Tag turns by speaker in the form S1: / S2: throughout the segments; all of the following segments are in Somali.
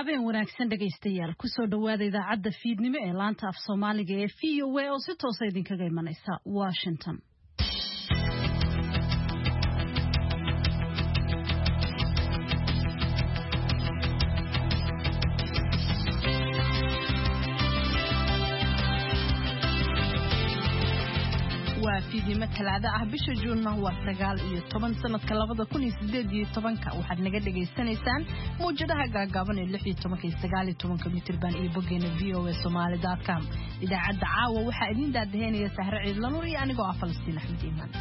S1: habeen wanaagsan dhagaystayaal ku soo dhawaada idaacadda fiidnimo ee laanta af Soomaaliga ee VOA oo si toos ah idinkaga imanaysa Washington. fiidnimo talaada ah bisha Juunna waa 9 sanadka 2018 waxaad naga dhageysanaysaan muujadaha gaagaaban ee 16 mitir baan iyo bogeena voasomali.com idaacadda caawa waxaa idin daadaheynaya Sahra Ciid Lanur iyo anigoo ah Falastiin Axmed Iimaan.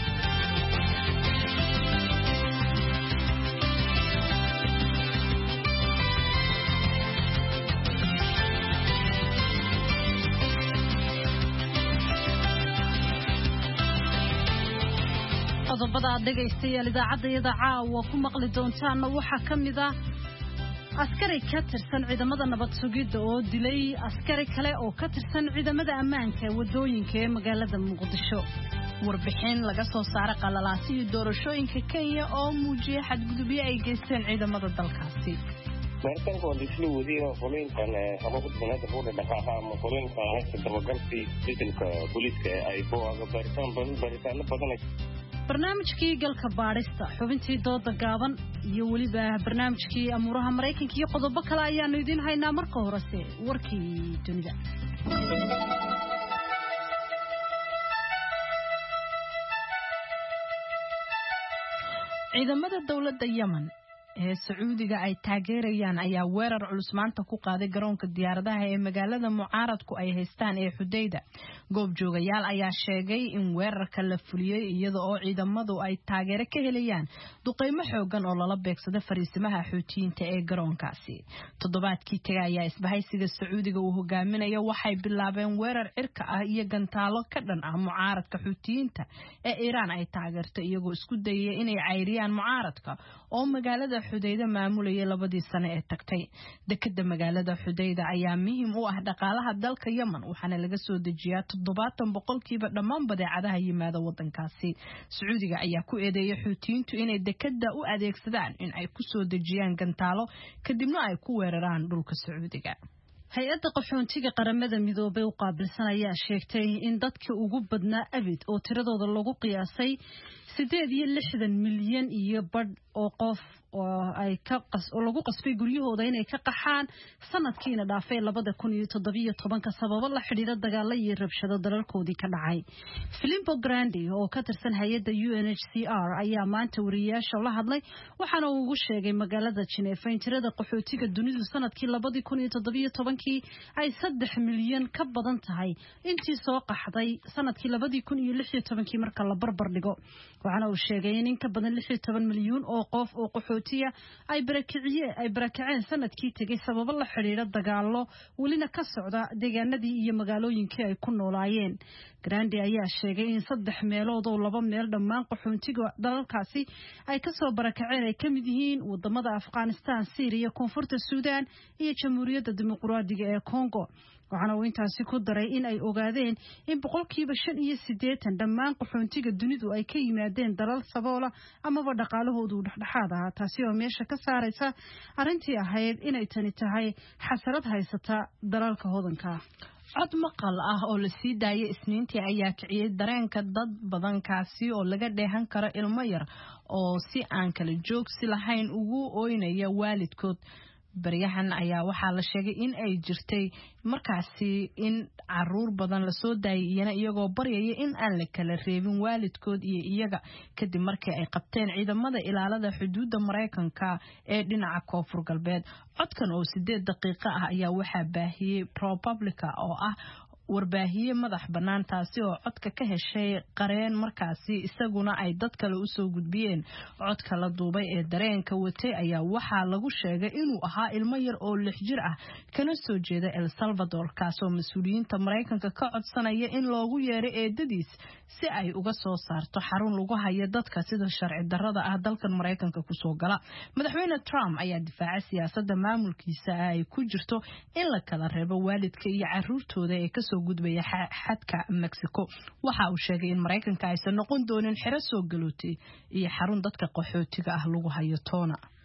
S1: qodobada dhagaystayaal idaacadda caawa ku maqli doontaan waxa kamid ah askari ka tirsan ciidamada nabad sugidda oo dilay askari kale oo ka tirsan ciidamada ammaanka wadooyinka ee magaalada Muqdisho warbixin laga soo saaray qalalaasii doorashooyinka Kenya oo muujiyay xadgudubyo ay geysteen ciidamada dalkaasi
S2: markan oo dislu wadiyo qoleenkan ama gudbanaada boorda dhaqaaqa ama qoleenka haysta dabagalkii ciidanka booliska ay booga baritaan badan
S1: barnaamijkii galka baarista xubintii dooda gaaban iyo waliba barnaamijkii amuuraha Mareykanka iyo qodobo kale ayaanu idin haynaa marka horese warkii dunida ciidamada dawladda Yemen ee Sacuudiga ay taageerayaan ayaa weerar culus maanta ku qaaday garoonka diyaaradaha ee magaalada mucaaradku ay haystaan ee Xudayda goob joogayaal ayaa sheegay in weerarka la fuliyay iyada oo ciidamadu ay taageero ka helayaan duqeymo xoogan oo lala beegsada fariisimaha Xuutiyiinta ee garoonkaasi toddobaadkii tagay ayaa isbahaysiga Sacuudiga uu hogaaminayo waxay bilaabeen weerar cirka ah iyo gantaalo ka dhan ah mucaaradka Xuutiyiinta ee Iiraan ay taageerto iyagoo isku dayay inay cayriyaan mucaaradka oo magaalada Xudayda maamulayay 2 sano ee tagtay dekada magaalada Xudayda ayaa muhiim u ah dhaqaalaha dalka Yemen waxaana laga soo dejiyaa 70% dhammaan badeecadaha yimaada wadankaasi Sacuudiga ayaa ku eedeeyay Xuutiyiintu inay dekada u adeegsadaan in ay ku soo dejiyaan gantaalo kadibna ay ku weeraraan dhulka Sacuudiga hay'adda qaxoontiga qaramada midoobay u qaabilsan ayaa sheegtay in dadka ugu badnaa abid oo tiradooda lagu qiyaasay 68 milyan iyo badh oo qof oo ay lagu qasbay guryahooda inay ka qaxaan sanadkiina dhaafay 2017 sababo la xiriira dagaalo iyo rabshado dalalkoodii ka dhacay Filippo Grandi oo ka tirsan hay'adda UNHCR ayaa maanta wariyaasha la hadlay waxaana uu ugu sheegay magaalada Geneva in tirada qaxootiga dunidu sanadkii 2017 ay 3 milyan ka badan tahay intii soo qaxday sanadkii 2016 marka la barbar dhigo waxaana uu sheegay in ka badan 16 milyan oo qof oo qaxootiga ay barakaceen sanadkii tagay sababo la xiriira dagaalo walina ka socda deegaanadii iyo magaalooyinkii ay ku noolaayeen Grandi ayaa sheegay in 3 meelood oo 2 meel dhammaan qaxootiga dalalkaasi ay ka soo barakaceen ay kamid yihiin wadamada Afghanistan, Syria, Koonfurta Suudaan iyo Jamhuuriyadda Dimuqraadiga ee Congo waxaana uu intaasi ku daray in ay ogaadeen in 85% dhammaan qaxoontiga dunidu ay ka yimaadeen dalal saboola ama dhaqaalahoodu dhexdhexaad ah taasi oo meesha ka saaraysa arintii ahayd inay tani tahay xasarad haysata dalalka hodanka cod maqal ah oo la sii daayay Isniintii ayaa kiciyay dareenka dad badan kaasi oo laga dheehan karo ilmo yar oo si aan kala joogsi lahayn ugu ooynaya waalidkood baryahan ayaa waxaa la sheegay in ay jirtay markaasi in caruur badan la soo daayay iyagoo baryaya in aan la kala reebin waalidkood iyo iyaga kadib markii ay qabteen ciidamada ilaalada xuduudda Mareykanka ee dhinaca Koonfur Galbeed codkan oo 8 daqiiqo ah ayaa waxaa baahiyay ProPublica oo ah warbaahiye madax banaan taasi oo codka ka heshay qareen markaasi isaguna ay dad kale u soo gudbiyeen codka la duubay ee dareenka watay ayaa waxa lagu sheegay inuu ahaa ilmo yar oo 6 jir ah kana soo jeeda El Salvador kaasoo mas'uuliyiinta Mareykanka ka codsanaya in loogu yeero eedadiis si ay uga soo saarto xarun lagu hayo dadka sida sharci darrada ah dalkan Mareykanka ku soo gala madaxweyne Trump ayaa difaacay siyaasadda maamulkiisa ay ku jirto in la kala reebo waalidka iyo caruurtooda ee ka soo gudbaya xadka Mexico waxa uu sheegay in Mareykanka aysan noqon doonin xiro soo galootay iyo xarun dadka qaxootiga ah lagu hayo toona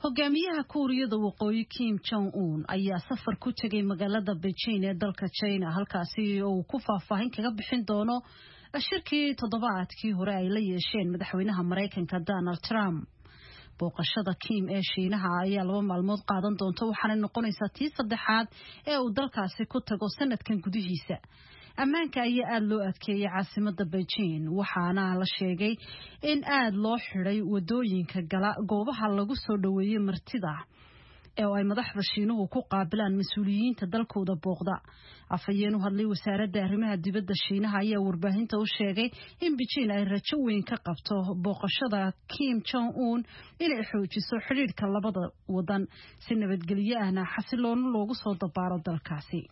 S3: hogaamiyaha Kuuriyada Waqooyi Kim Jong-un ayaa safar ku tagay magaalada Beijing ee dalka China halkaasi oo uu ku faahfaahin kaga bixin doono shirkii toddobaadkii hore ay la yeesheen madaxweynaha Mareykanka Donald Trump. booqashada Kim ee Shiinaha ayaa 2 maalmood qaadan doonta waxaana noqonaysaa tii saddexaad ee uu dalkaasi ku tago sanadkan gudihiisa. ammaanka ayaa aad loo adkeeyay caasimadda Beijing waxaana la sheegay in aad loo xiray wadooyinka gala goobaha lagu soo dhaweeyay martida ee ay madaxda Shiinuhu ku qaabilaan mas'uuliyiinta dalkooda booqda. afhayeen u hadlay wasaaradda arrimaha dibadda Shiinaha ayaa warbaahinta u sheegay in Beijing ay rajo weyn ka qabto booqashada Kim Jong-un inay xoojiso xiriirka labada wadan si nabadgelyo ahna xasiloon loogu soo dabaaro dalkaasi.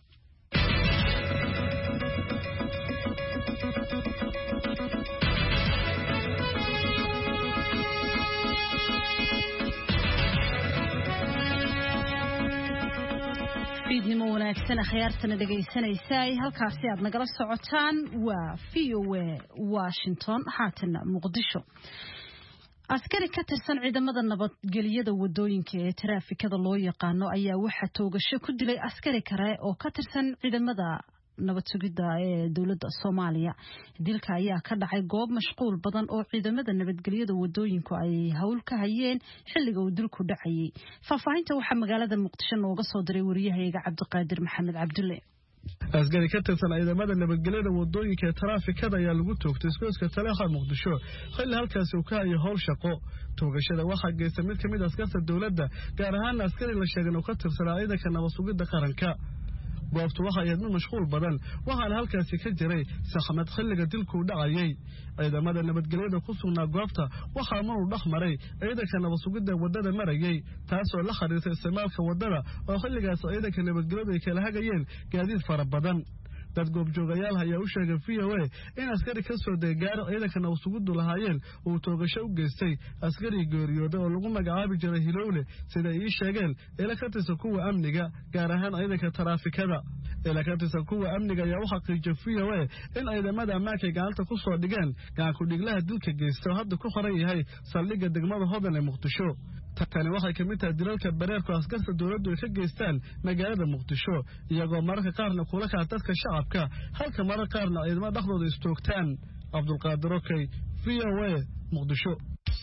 S3: fiidnimo wanaagsan akhyaartana dhageysanaysa ay halkaasi aad nagala socotaan waa VOA Washington haatana Muqdisho. askari ka tirsan ciidamada nabadgelyada wadooyinka ee taraafikada loo yaqaano ayaa waxa toogasho ku dilay askari kale oo ka tirsan ciidamada nabad sugidda ee dawladda Soomaaliya. dilka ayaa ka dhacay goob mashquul badan oo ciidamada nabadgelyada wadooyinku ay hawl ka hayeen xilliga uu dilku dhacayay. faahfaahinta waxa magaalada Muqdisho nooga soo diray wariyahayga Cabdiqaadir Maxamed Cabdulle.
S4: askari ka tirsan ciidamada nabadgelyada wadooyinka ee taraafikada ayaa lagu toogtay isbeyska Taleexa Muqdisho xilli halkaas uu ka hayay hawl shaqo. toogashada waxaa geystay mid kamid askarta dawladda gaar ahaan askari la sheegay oo ka tirsan ciidanka nabad sugidda qaranka. goobtu waxa ay mashquul badan waxaana halkaasi ka jiray saxmad xilliga dilku dhacayay. ciidamada nabadgelyada ku sugnaa goobta waxaa mar uu dhaxmaray ciidanka nabad sugidda wadada marayay taasoo la xiriirtay isticmaalka wadada oo xilligaas ciidanka nabadgelyada ay kala hagayeen gaadiid fara badan. dad goobjoogayaal ayaa u sheegay VOA in askari ka soo deegaaro ciidanka nabad sugiddu lahaayeen uu toogasho u geystay askari geeriyooda oo lagu magacaabi jiray Hilowle sida ay sheegeen ila ka tirsan kuwa amniga gaar ahaan ciidanka taraafikada. ila ka tirsan kuwa amniga ayaa waxa qiijay VOA in ciidamada ammaanka gacanta ku soo dhigeen gacan ku dhiglaha dilka geystay hadda ku qoran yahay saldhigga degmada Hodan ee Muqdisho. tani waxay ka mid tahay dilalka bareerka askarta dawladdu ay ka geystaan magaalada Muqdisho iyagoo mararka qaarna kula ka dadka shacabka halka mararka qaarna ciidamada dhaxdooda istoogtaan. Cabdulqaadir Okay, VOA Muqdisho.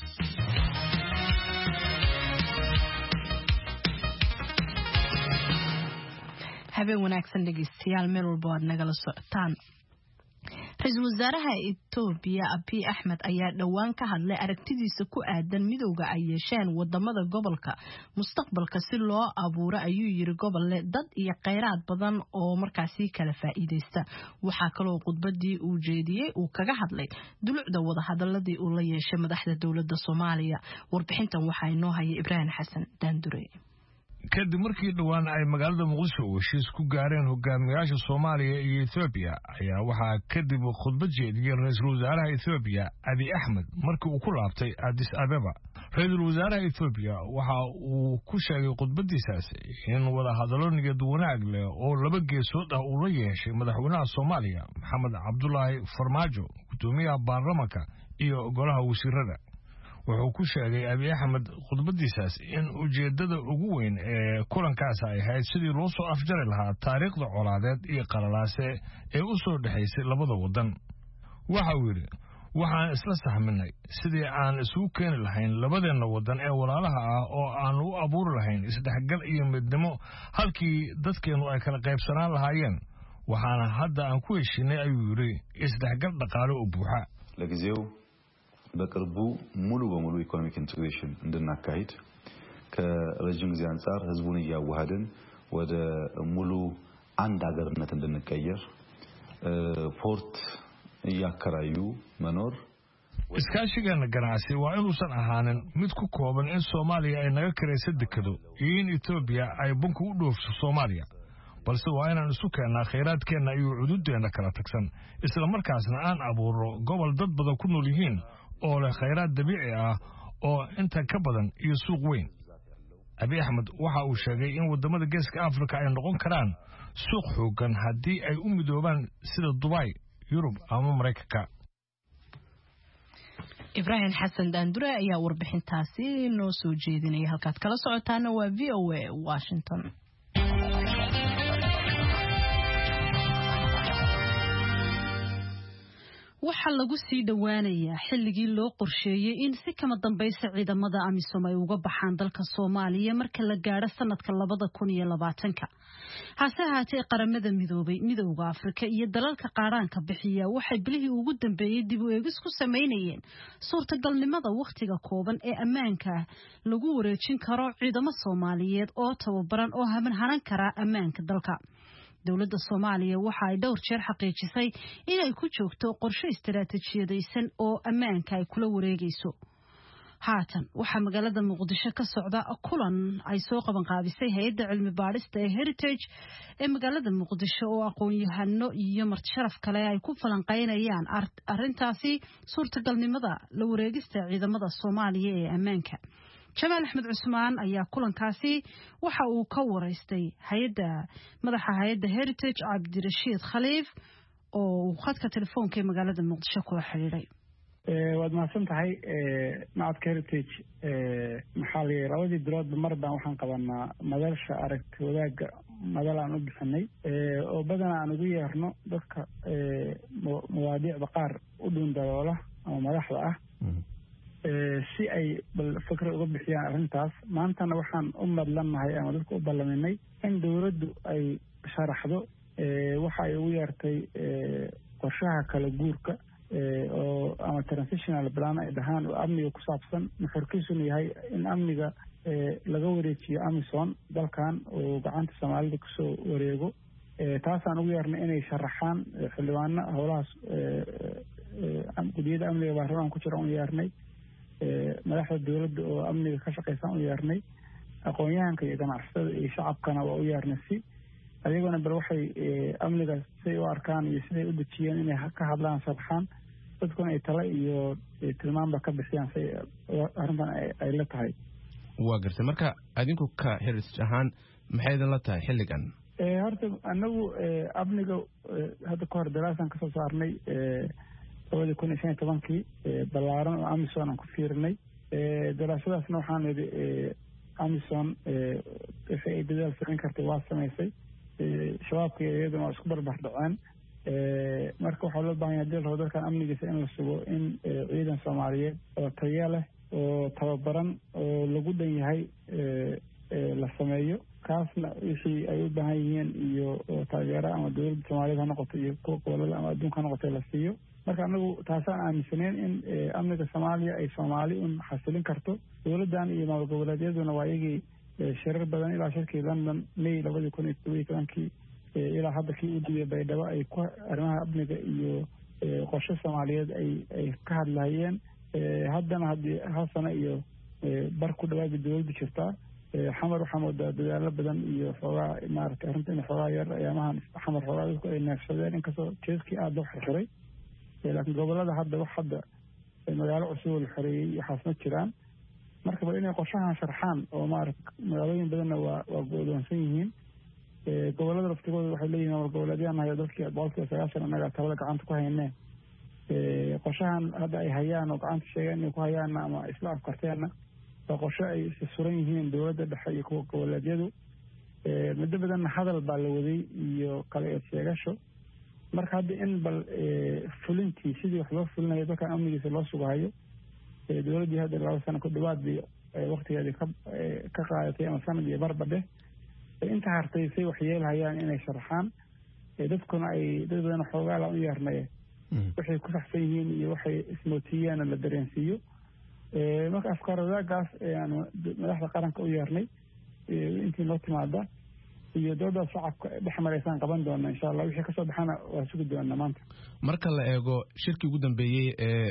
S1: habeen wanaagsan dhageystayaal meel walba aad nagala socotaan. Ra'iisul Wasaaraha Itoobiya Abiy Ahmed ayaa dhawaan ka hadlay aragtidiisa ku aadan midowga ay yeesheen wadamada gobolka mustaqbalka si loo abuuro ayuu yiri gobol leh dad iyo kheyraad badan oo markaasi kala faa'iideysta. waxaa kaloo khudbadii uu jeediyay uu kaga hadlay dulucda wada hadaladii uu la yeeshay madaxda dawladda Soomaaliya. warbixintan waxaa inoo hayay Ibrahim Xasan Daandure.
S5: kadib markii dhawaan ay magaalada Muqdisho heshiis ku gaareen hogaamiyaasha Soomaaliya iyo Itoobiya ayaa waxaa kadib khudbad jeediyay Ra'iisul Wasaaraha Itoobiya Abiy Ahmed markii uu ku laabtay Addis Ababa. Ra'iisul Wasaaraha Itoobiya waxa uu ku sheegay khudbadiisaas in wada hadallo niyad wanaag leh oo laba geesood ah uu la yeeshay madaxweynaha Soomaaliya Maxamed Cabdullaahi Farmaajo gudoomiyaha baarlamaanka iyo golaha wasiirada. wuxuu ku sheegay Abiy Ahmed khudbadiisaas in ujeedada ugu weyn ee kulankaas ay ahayd sidii loo soo afjari lahaa taariikhda colaadeed iyo qalalaase ee u soo dhaxaysay labada wadan. waxa uu yiri waxaan isla sahminay sidii aan isugu keeni lahayn labadeena wadan ee walaalaha ah oo aan u abuuri lahayn isdhexgal iyo midnimo halkii dadkeenu ay kala qaybsanaan lahaayeen. waxaana hadda aan ku heshinay ayuu yiri isdhexgal dhaqaale oo buuxa.
S6: ለጊዜው በቅርቡ ሙሉ በሙሉ ኢኮኖሚክ ኢንቴግሬሽን እንድናካሂድ ከረጅም ጊዜ አንፃር ህዝቡን እያዋሃደን ወደ ሙሉ አንድ ሀገርነት እንድንቀየር ፖርት እያከራዩ መኖር
S5: iskaashigeena ganacsi waa inuusan ahaanin mid ku kooban in Soomaaliya ay naga karayso dekado iyo in Itoobiya ay bunka u dhoofso Soomaaliya balse waa inaan isu keenaa kheyraadkeena iyo xuduudeena kala tagsan isla markaasna aan abuuro gobol dad badan ku nool yihiin oo leh kheyraad dabiici ah oo inta ka badan iyo suuq weyn. Abiy Ahmed waxa uu sheegay in wadamada Geeska Afrika ay noqon karaan suuq xoogan haddii ay u midoobaan sida Dubai, Yurub ama Mareykanka.
S1: ibraahim xasan daandure ayaa warbixintaasi noo soo jeedinaya halkaad kala socotaana waa VOA Washington.
S3: waxaa lagu sii dhawaanayaa xilligii loo qorsheeyay in si kama dambaysa ciidamada AMISOM ay uga baxaan dalka Soomaaliya marka la gaaro sanadka 2020 hase ahaatee qaramada midoobay midowga Afrika iyo dalalka qaaraanka bixiya waxay bilihii ugu dambeeyay dib u eegis ku sameynayeen suurtagalnimada waqtiga kooban ee ammaanka lagu wareejin karo ciidamo Soomaaliyeed oo tababaran oo hanan kara ammaanka dalka. dowladda Soomaaliya waxa ay dhowr jeer xaqiijisay in ay ku joogto qorshe istiraatiijiyadaysan oo ammaanka ay kula wareegayso. haatan waxa magaalada Muqdisho ka socda kulan ay soo qaban qaabisay hay'adda cilmi baarista ee Heritage ee magaalada Muqdisho oo aqoon-yahano iyo marti sharaf kale ay ku falanqeynayaan arrintaasi suurtagalnimada la wareegista ciidamada Soomaaliya ee ammaanka. Jamaal Axmed Cusmaan ayaa kulankaasi waxa uu ka wareystay madaxa hay'adda Heritage Cabdirashiid Khaliif oo khadka telefoonka ee magaalada Muqdisho kula xiriiray.
S7: waad mahadsan tahay macadka Heritage maxaa la yiraahdaa labadii bilood mar baan waxaan qabanaa madalsha aragti wadaaga madal aan u bixinay oo badanaa aan ugu yeerno dadka mawaadiicda qaar u dhundaloola ama madaxda ah si ay fikir uga bixiyaan arrintaas. maantana waxaan u madlanahay ama dadka u ballaminay in dowladdu ay sharaxdo waxa ay ugu yeertay qorshaha kala guurka oo ama transitional plan ay dhahaan oo amniga ku saabsan nuxurkiisuna yahay in amniga laga wareejiyo AMISOM dalkan oo gacanta Soomaalida ku soo wareego. taasaan ugu yeernay inay sharaxaan xildhibaano howlahaas gudiyada amniga baarlamaanka ku jira u yeernay madaxda dowladda oo amniga ka shaqeysan u yeernay aqoon-yahanka iyo ganacsatada iyo shacabkana waa u yeernay si ayaguna bal waxay amniga say u arkaan iyo siday u dejiyeen inay ka hadlaan sharaxaan dadkuna ay tala iyo tilmaanba ka bixiyaan say arrintan ay la tahay.
S8: waa gartay marka adinku ka Heritage ahaan maxay idin la tahay xilligan?
S7: horta anagu amniga hadda ka hor daraasan ka soo saarnay 2015 balaaran oo AMISOM aan ku fiirnay daraasadaasna waxaan nidhi AMISOM waxay ay dadaal samayn kartay waa samaysay shabaabka iyaduna waa isku barbar dhaceen marka waxaa loo baahan yahay dalka dalkan amnigiisa in la sugo in ciidan Soomaaliyeed oo tayo leh oo tababaran oo lagu dhan yahay la sameeyo kaasna wixii ay u baahan yihiin iyo taageero ama dowladda Soomaaliyeed ha noqoto iyo kuwa gobolada ama adduunka ha noqoto la siiyo. marka anagu taasaan aaminsaneen in amniga Soomaaliya ay Soomaali un xasilin karto. dowladdan iyo maamul goboleedyaduna waa iyagii shirar badan ilaa shirkii London May 2012 ilaa hadda kii u dhiyay Baydhabo ay ku arrimaha amniga iyo qorshe Soomaaliyeed ay ka hadlayeen. haddana haddii hasana iyo bar ku dhawaada dowladda jirtaa xamar waxaa moodaa dadaalo badan iyo xoogaa maaragtay arrinta in xoogaa yar ayaamahan xamar xoogaa dadku ay neefsadeen inkastoo jeeskii aada loo xirxiray laakiin gobolada hadda wax hadda magaalo cusub oo la xoreeyey waxaas ma jiraan. marka bal inay qorshahan sharxaan oo maaragta magaalooyin badanna waa go'doonsan yihiin. gobolada laftigooda waxay leeyihiin maamul goboleedyaan hayo dadkii 90% annaga talada gacanta ku hayneen qorshahan hadda ay hayaan oo gacanta sheegeen inay ku hayaanna ama isla afkarteenna waa qorshe ay suran yihiin dowladda dhexe iyo kuwa goboleedyadu. muddo badanna hadal baa la waday iyo kala eed sheegasho. marka hadda in bal fulintii sidii wax loo fulinayo dalkan amnigiisa loo sugahayo dowladdii hadda 2 sano ku dhawaadii waqtigeedii ka qaadatay ama sanad iyo barbadhe inta hartay say wax yeelhayaan inay sharaxaan dadkuna ay dad badan xoogaa la u yeernay waxay ku saxsan yihiin iyo waxay ismootiyeen la dareensiiyo. marka afkaaradaagaas aan madaxda qaranka u yeernay intii noo timaada iyo dowladda shacabka dhexmaraysan qaban doona insha Allah wixii ka soo baxana waa sugi doona maanta.
S8: marka la eego shirkii ugu dambeeyay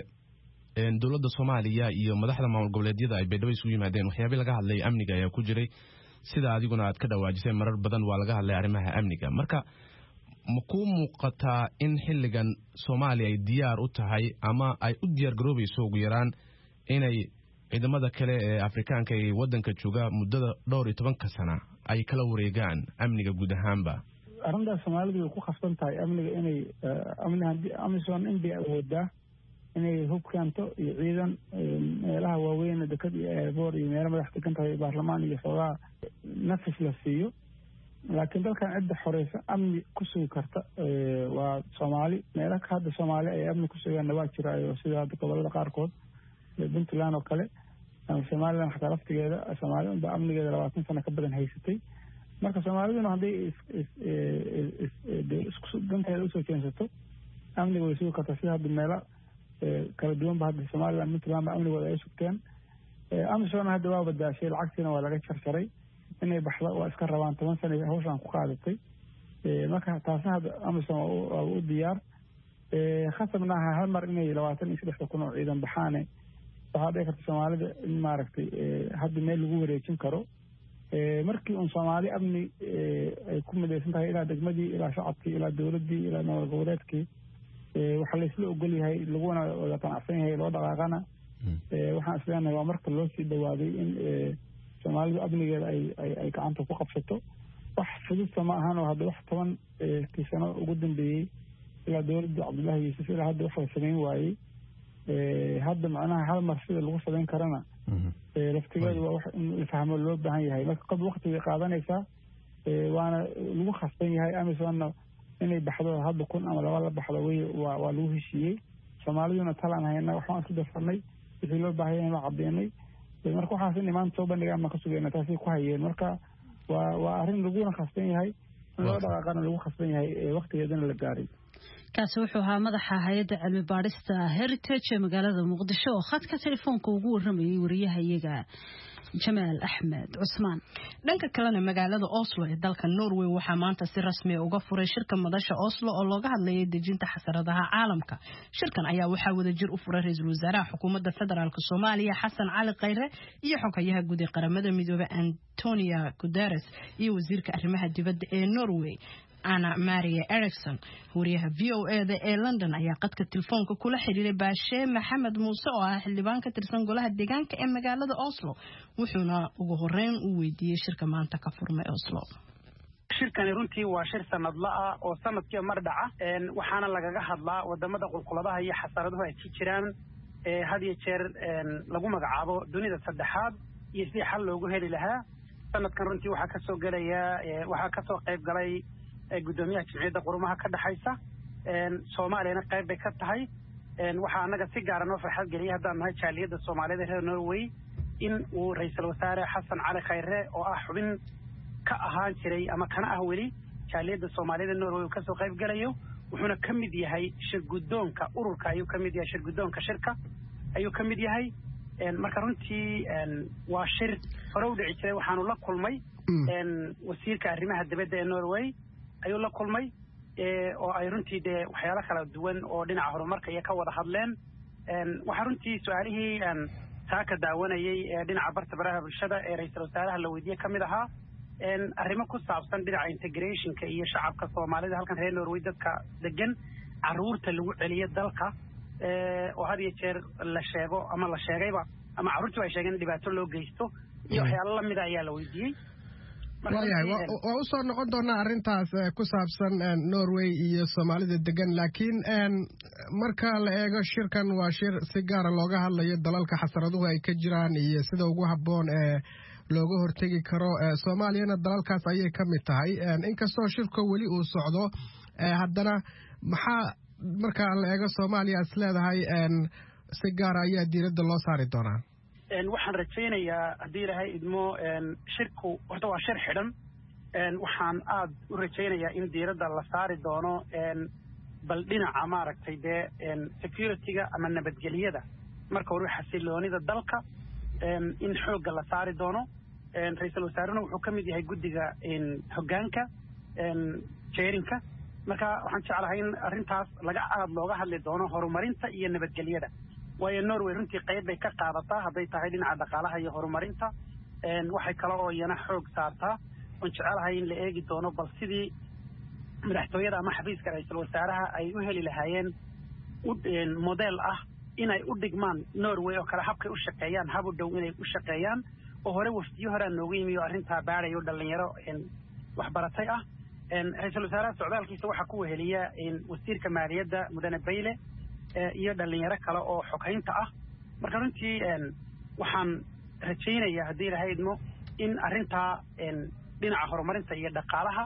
S8: ee dowladda Soomaaliya iyo madaxda maamul goboleedyada ay Baydhabo isugu yimaadeen waxyaabo laga hadlay amniga ayaa ku jiray sida adiguna aad ka dhawaajisay marar badan waa laga hadlay arrimaha amniga. marka ma ku muuqataa in xilligan Soomaaliya ay diyaar u tahay ama ay u diyaar garoobayso ugu yaraan inay ciidamada kale ee Afrikaanka ee wadanka jooga muddada 12 sano ay kala wareegaan amniga guud ahaanba?
S7: arrinta Soomaalidu ku khasban tahay amniga inay AMISOM in bay awoodaa inay hub keento iyo ciidan meelaha waaweyn dekad iyo airboor iyo meelo madax degan tahay baarlamaan iyo xoogaa nafis la siiyo laakiin dalkan cidda xoreysa amni ku sugi karta waa Soomaali meelaha hadda Soomaali ay amni ku sugaan waa jiraayo sida gobolada qaarkood Puntland oo kale ama Soomaaliland xataa laftigeeda Soomaaliland ba amnigeeda 20 sano ka badan haysatay marka Soomaaliduna hadii isku danteeda u soo keensato amniga way sugi kartaa sida hadda meelo kala duwan ba hadda Soomaaliland Puntland amnigooda ay sugteen amnisoona hadda waa badaashay lacagtiina waa laga jarjaray inay baxdo waa iska rabaan 10 sano hawshan ku qaadatay marka taas hadda amnisoona u diyaar khasabna hal mar inay 23 kun oo ciidan baxaane waxaa dhici karta Soomaalida in maaragtay hadda meel lagu wareejin karo markii uu Soomaali amni ay ku midaysan tahay ilaa degmadii ilaa shacabkii ilaa dawladdii ilaa nabad goboleedkii waxa la isla ogol yahay laguna wada qanacsan yahay loo dhaqaaqana waxaan isleenahay waa marka loo sii dhawaaday in Soomaalidu amnigeeda ay gacanta ku qabsato wax fudud ma ahan oo hadda wax 10 sano ugu dambeeyay ilaa dawladda Cabdullaahi Yuusuf ilaa hadda waxa sameyn waayay hadda macnaha hal mar sida lagu sameyn karana laftigeedu waa wax in fahmo loo baahan yahay marka qad waqti qaadanaysa waana lagu khasban yahay amisoona inay baxdo hadda kun ama laba la baxdo waa lagu heshiiyey Soomaaliduna talaan hayna waxaan isku dafarnay wixii loo baahan yahay cadeynay marka waxaas in imaan soo bandhigaan ma ka sugayna taasi ku hayeen marka waa arrin lagu khasban yahay loo dhaqaaqana lagu khasban yahay waqtigeedana la gaaray
S3: kaasi wuxuu ahaa madaxa hay'adda cilmi baarista Heritage ee magaalada Muqdisho oo khadka telefoonka ugu waramayay wariyahayaga Jamaal Axmed Cusmaan
S1: dhanka kalena magaalada Oslo ee dalka Norway waxaa maanta si rasmi ah uga furay shirka madasha Oslo oo looga hadlayay dejinta xasaradaha caalamka shirkan ayaa waxaa wada jir u furay ra'iisul wasaaraha xukuumadda federaalka Soomaaliya Xasan Cali Khayre iyo xogayaha guud ee qaramada midoobay Antonio Guterres iyo wasiirka arrimaha dibadda ee Norway Anna Maria Eriksson wariyaha VOA ee London ayaa qadka telefoonka kula xiriiray Baashe Maxamed Muuse oo ah xildhibaan ka tirsan golaha deegaanka ee magaalada Oslo wuxuuna ugu horeyn u weydiiyay shirka maanta ka furmay Oslo
S9: shirkani runtii waa shir sanadla ah oo sanadkii mar dhaca waxaana lagaga hadlaa wadamada qulquladaha iyo xasaraduhu ay ku jiraan had iyo jeer lagu magacaabo dunida saddexaad iyo sidii xal loogu heli lahaa sanadkan runtii waxaa ka soo galaya waxaa ka soo qayb galay gudoomiyaha jamciyadda qurumaha ka dhaxaysa Soomaaliyana qayb bay ka tahay waxa anaga si gaar ah noo farxad geliyay haddaan nahay jaaliyadda Soomaalida reer Norway in uu ra'iisul wasaare Xasan Cali Khayre oo ah xubin ka ahaan jiray ama kana ah weli jaaliyadda Soomaalida Norway ka soo qayb galayo wuxuuna ka mid yahay shir gudoonka ururka ayuu ka mid yahay shir gudoonka shirka ayuu ka mid yahay marka runtii waa shir hore u dhici jiray waxaanu la kulmay wasiirka arrimaha dibadda ee Norway ayuu la kulmay oo ay runtii de waxyaalo kala duwan oo dhinaca horumarka iyo ka wada hadleen waxa runtii su'aalihii taaka daawanayay dhinaca bartabaraha bulshada ee ra'iisul wasaaraha la weydiiyay kamid ahaa arrimo ku saabsan dhinaca integrationka iyo shacabka Soomaalida halkan reer Norway dadka degan caruurta lagu celiyo dalka oo had iyo jeer la sheego ama la sheegayba ama caruurtu ay sheegeen dhibaato loo geysto iyo waxyaalo la mid ah ayaa la weydiiyay
S10: waa u soo noqon doonaa arrintaas ku saabsan Norway iyo Soomaalida degan laakiin marka la eego shirkan waa shir si gaar ah looga hadlayo dalalka xasaraduhu ay ka jiraan iyo sida ugu habboon ee looga hortagi karo Soomaaliyana dalalkaas ayay ka mid tahay inkastoo shirka weli uu socdo haddana maxaa marka la eego Soomaaliya is leedahay si gaar ah ayaa diiradda loo saari doonaa
S9: waxaan rajaynayaa haddii ilaahay idmo shirku horta waa shir xidhan waxaan aad u rajaynayaa in diiradda la saari doono bal dhinaca maaragtay dee securityga ama nabadgelyada marka hore xasiloonida dalka in xoogga la saari doono ra'iisul wasaarena wuxuu ka mid yahay guddiga hoggaanka jeerinka marka waxaan jeclahay in arrintaas aad looga hadli doono horumarinta iyo nabadgelyada waayo Norway runtii qayb bay ka qaadataa hadday tahay dhinaca dhaqaalaha iyo horumarinta waxay kale oo iyana xoog saartaa oo jecelahay in la eegi doono bal sidii madaxtooyada ama xafiiska ra'iisul wasaaraha ay u heli lahaayeen model ah inay u dhigmaan Norway oo kale habkay u shaqeeyaan hab u dhow inay u shaqeeyaan oo hore wafdiyo hore noogu yimi oo arrintaa baarayo dhalinyaro waxbaratay ah ra'iisul wasaaraha socdaalkiisa waxaa ku weheliya wasiirka maaliyadda mudane Bayle iyo dhalinyaro kale oo xoghaynta ah marka runtii waxaan rajaynayaa haddii ilahay idmo in arrintaa dhinaca horumarinta iyo dhaqaalaha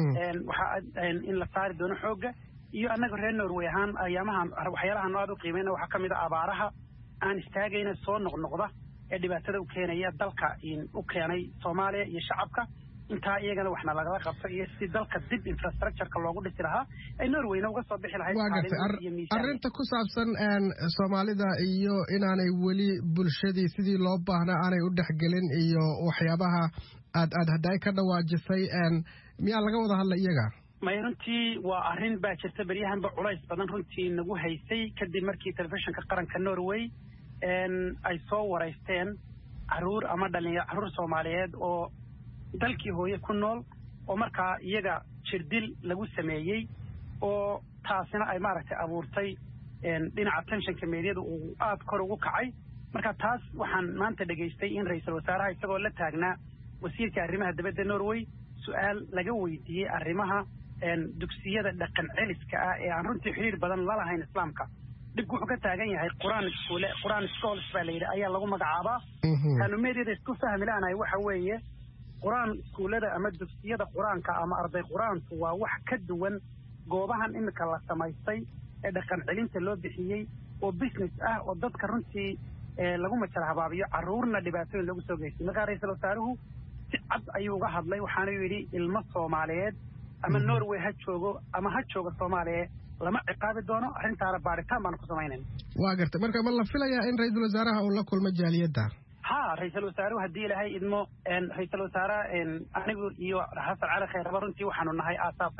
S9: in la saari doono xoogga iyo annaga reer Norway ahaan ayaamahan waxyaalahan aad u qiimeeyna waxaa ka mid ah abaaraha aan istaagayna soo noqnoqda ee dhibaatada u keenaya dalka u keenay Soomaaliya iyo shacabka inta iyagana waxna laga qabto iyo si dalka dib infrastructure-ka loogu dhisi lahaa ay Norwayna uga soo bixi lahayd
S10: arrinta ku saabsan Soomaalida iyo inaanay weli bulshadii sidii loo baahnaa aanay u dhexgelin iyo waxyaabaha aad hadday ka dhawaajisay miyaa laga wada hadla iyaga
S9: may runtii waa arrin baa jirta baryahanba culays badan runtii nagu haysay kadib markii telefishinka qaranka Norway ay soo wareysteen caruur ama dhalinyaro Soomaaliyeed oo dalkii hooye ku nool oo markaa iyaga jirdil lagu sameeyay oo taasina ay maaragtay abuurtay dhinaca tensionka meediyada uu aad kor ugu kacay marka taas waxaan maanta dhageystay in ra'iisul wasaaraha isagoo la taagnaa wasiirka arrimaha dibadda Norway su'aal laga weydiiyay arrimaha dugsiyada dhaqan celiska ah ee aan runtii xiriir badan la lahayn islaamka dibku wuxuu ka taagan yahay Quraan schools baa la yidhi ayaa lagu magacaabaa kanu meediyada isku fahmi laanahay waxa weeye Quraan iskuulada ama dugsiyada Quraanka ama arday Quraanku waa wax ka duwan goobahan imika la samaystay ee dhaqan celinta loo bixiyay oo business ah oo dadka runtii lagu majal habaabiyo caruurna dhibaatooyin lagu soo geystay marka ra'iisul wasaaruhu si cad ayuu uga hadlay waxaana yidhi ilmo Soomaaliyeed ama Norway ha joogo ama ha joogo Soomaaliya lama ciqaabi doono arrintaana baaritaan baan ku sameynayna waa
S10: gartay marka ma la filayaa in ra'iisul wasaaraha uu la kulmo jaaliyadda
S9: ra'iisul wasaaruhu haddii ilahay idmo ra'iisul wasaaraha anigu iyo Xasan Cali Khayrabe runtii waxaanu nahay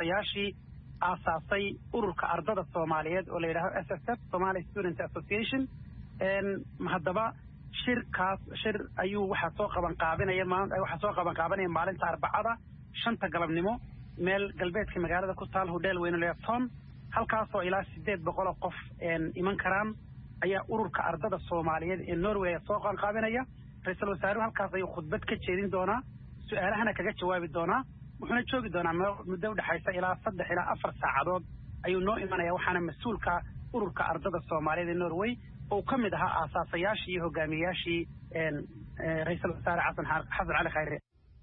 S9: aasaasay ururka ardada Soomaaliyeed oo la yiraahdo SSF Somali Student Association haddaba shir ayuu waxa soo qaban qaabanaya maalinta Arbacada 5 galabnimo meel galbeedka magaalada ku taal hotel weyn Leafton halkaas oo ilaa 800 qof iman karaan ayaa ururka ardada Soomaaliyeed ee Norway soo qaabanaya ra'iisul wasaaruhu halkaas ayuu khudbad ka jeedin doonaa su'aalahana kaga jawaabi doonaa wuxuuna joogi doonaa muddo u dhaxaysa ilaa 3 ilaa 4 saacadood ayuu noo imanaya waxaana mas'uulka ururka ardada Soomaaliyeed ee Norway oo ka mid ahaa aasaasayashii iyo hogaamiyaashii ra'iisul wasaare Xasan Cali Khayre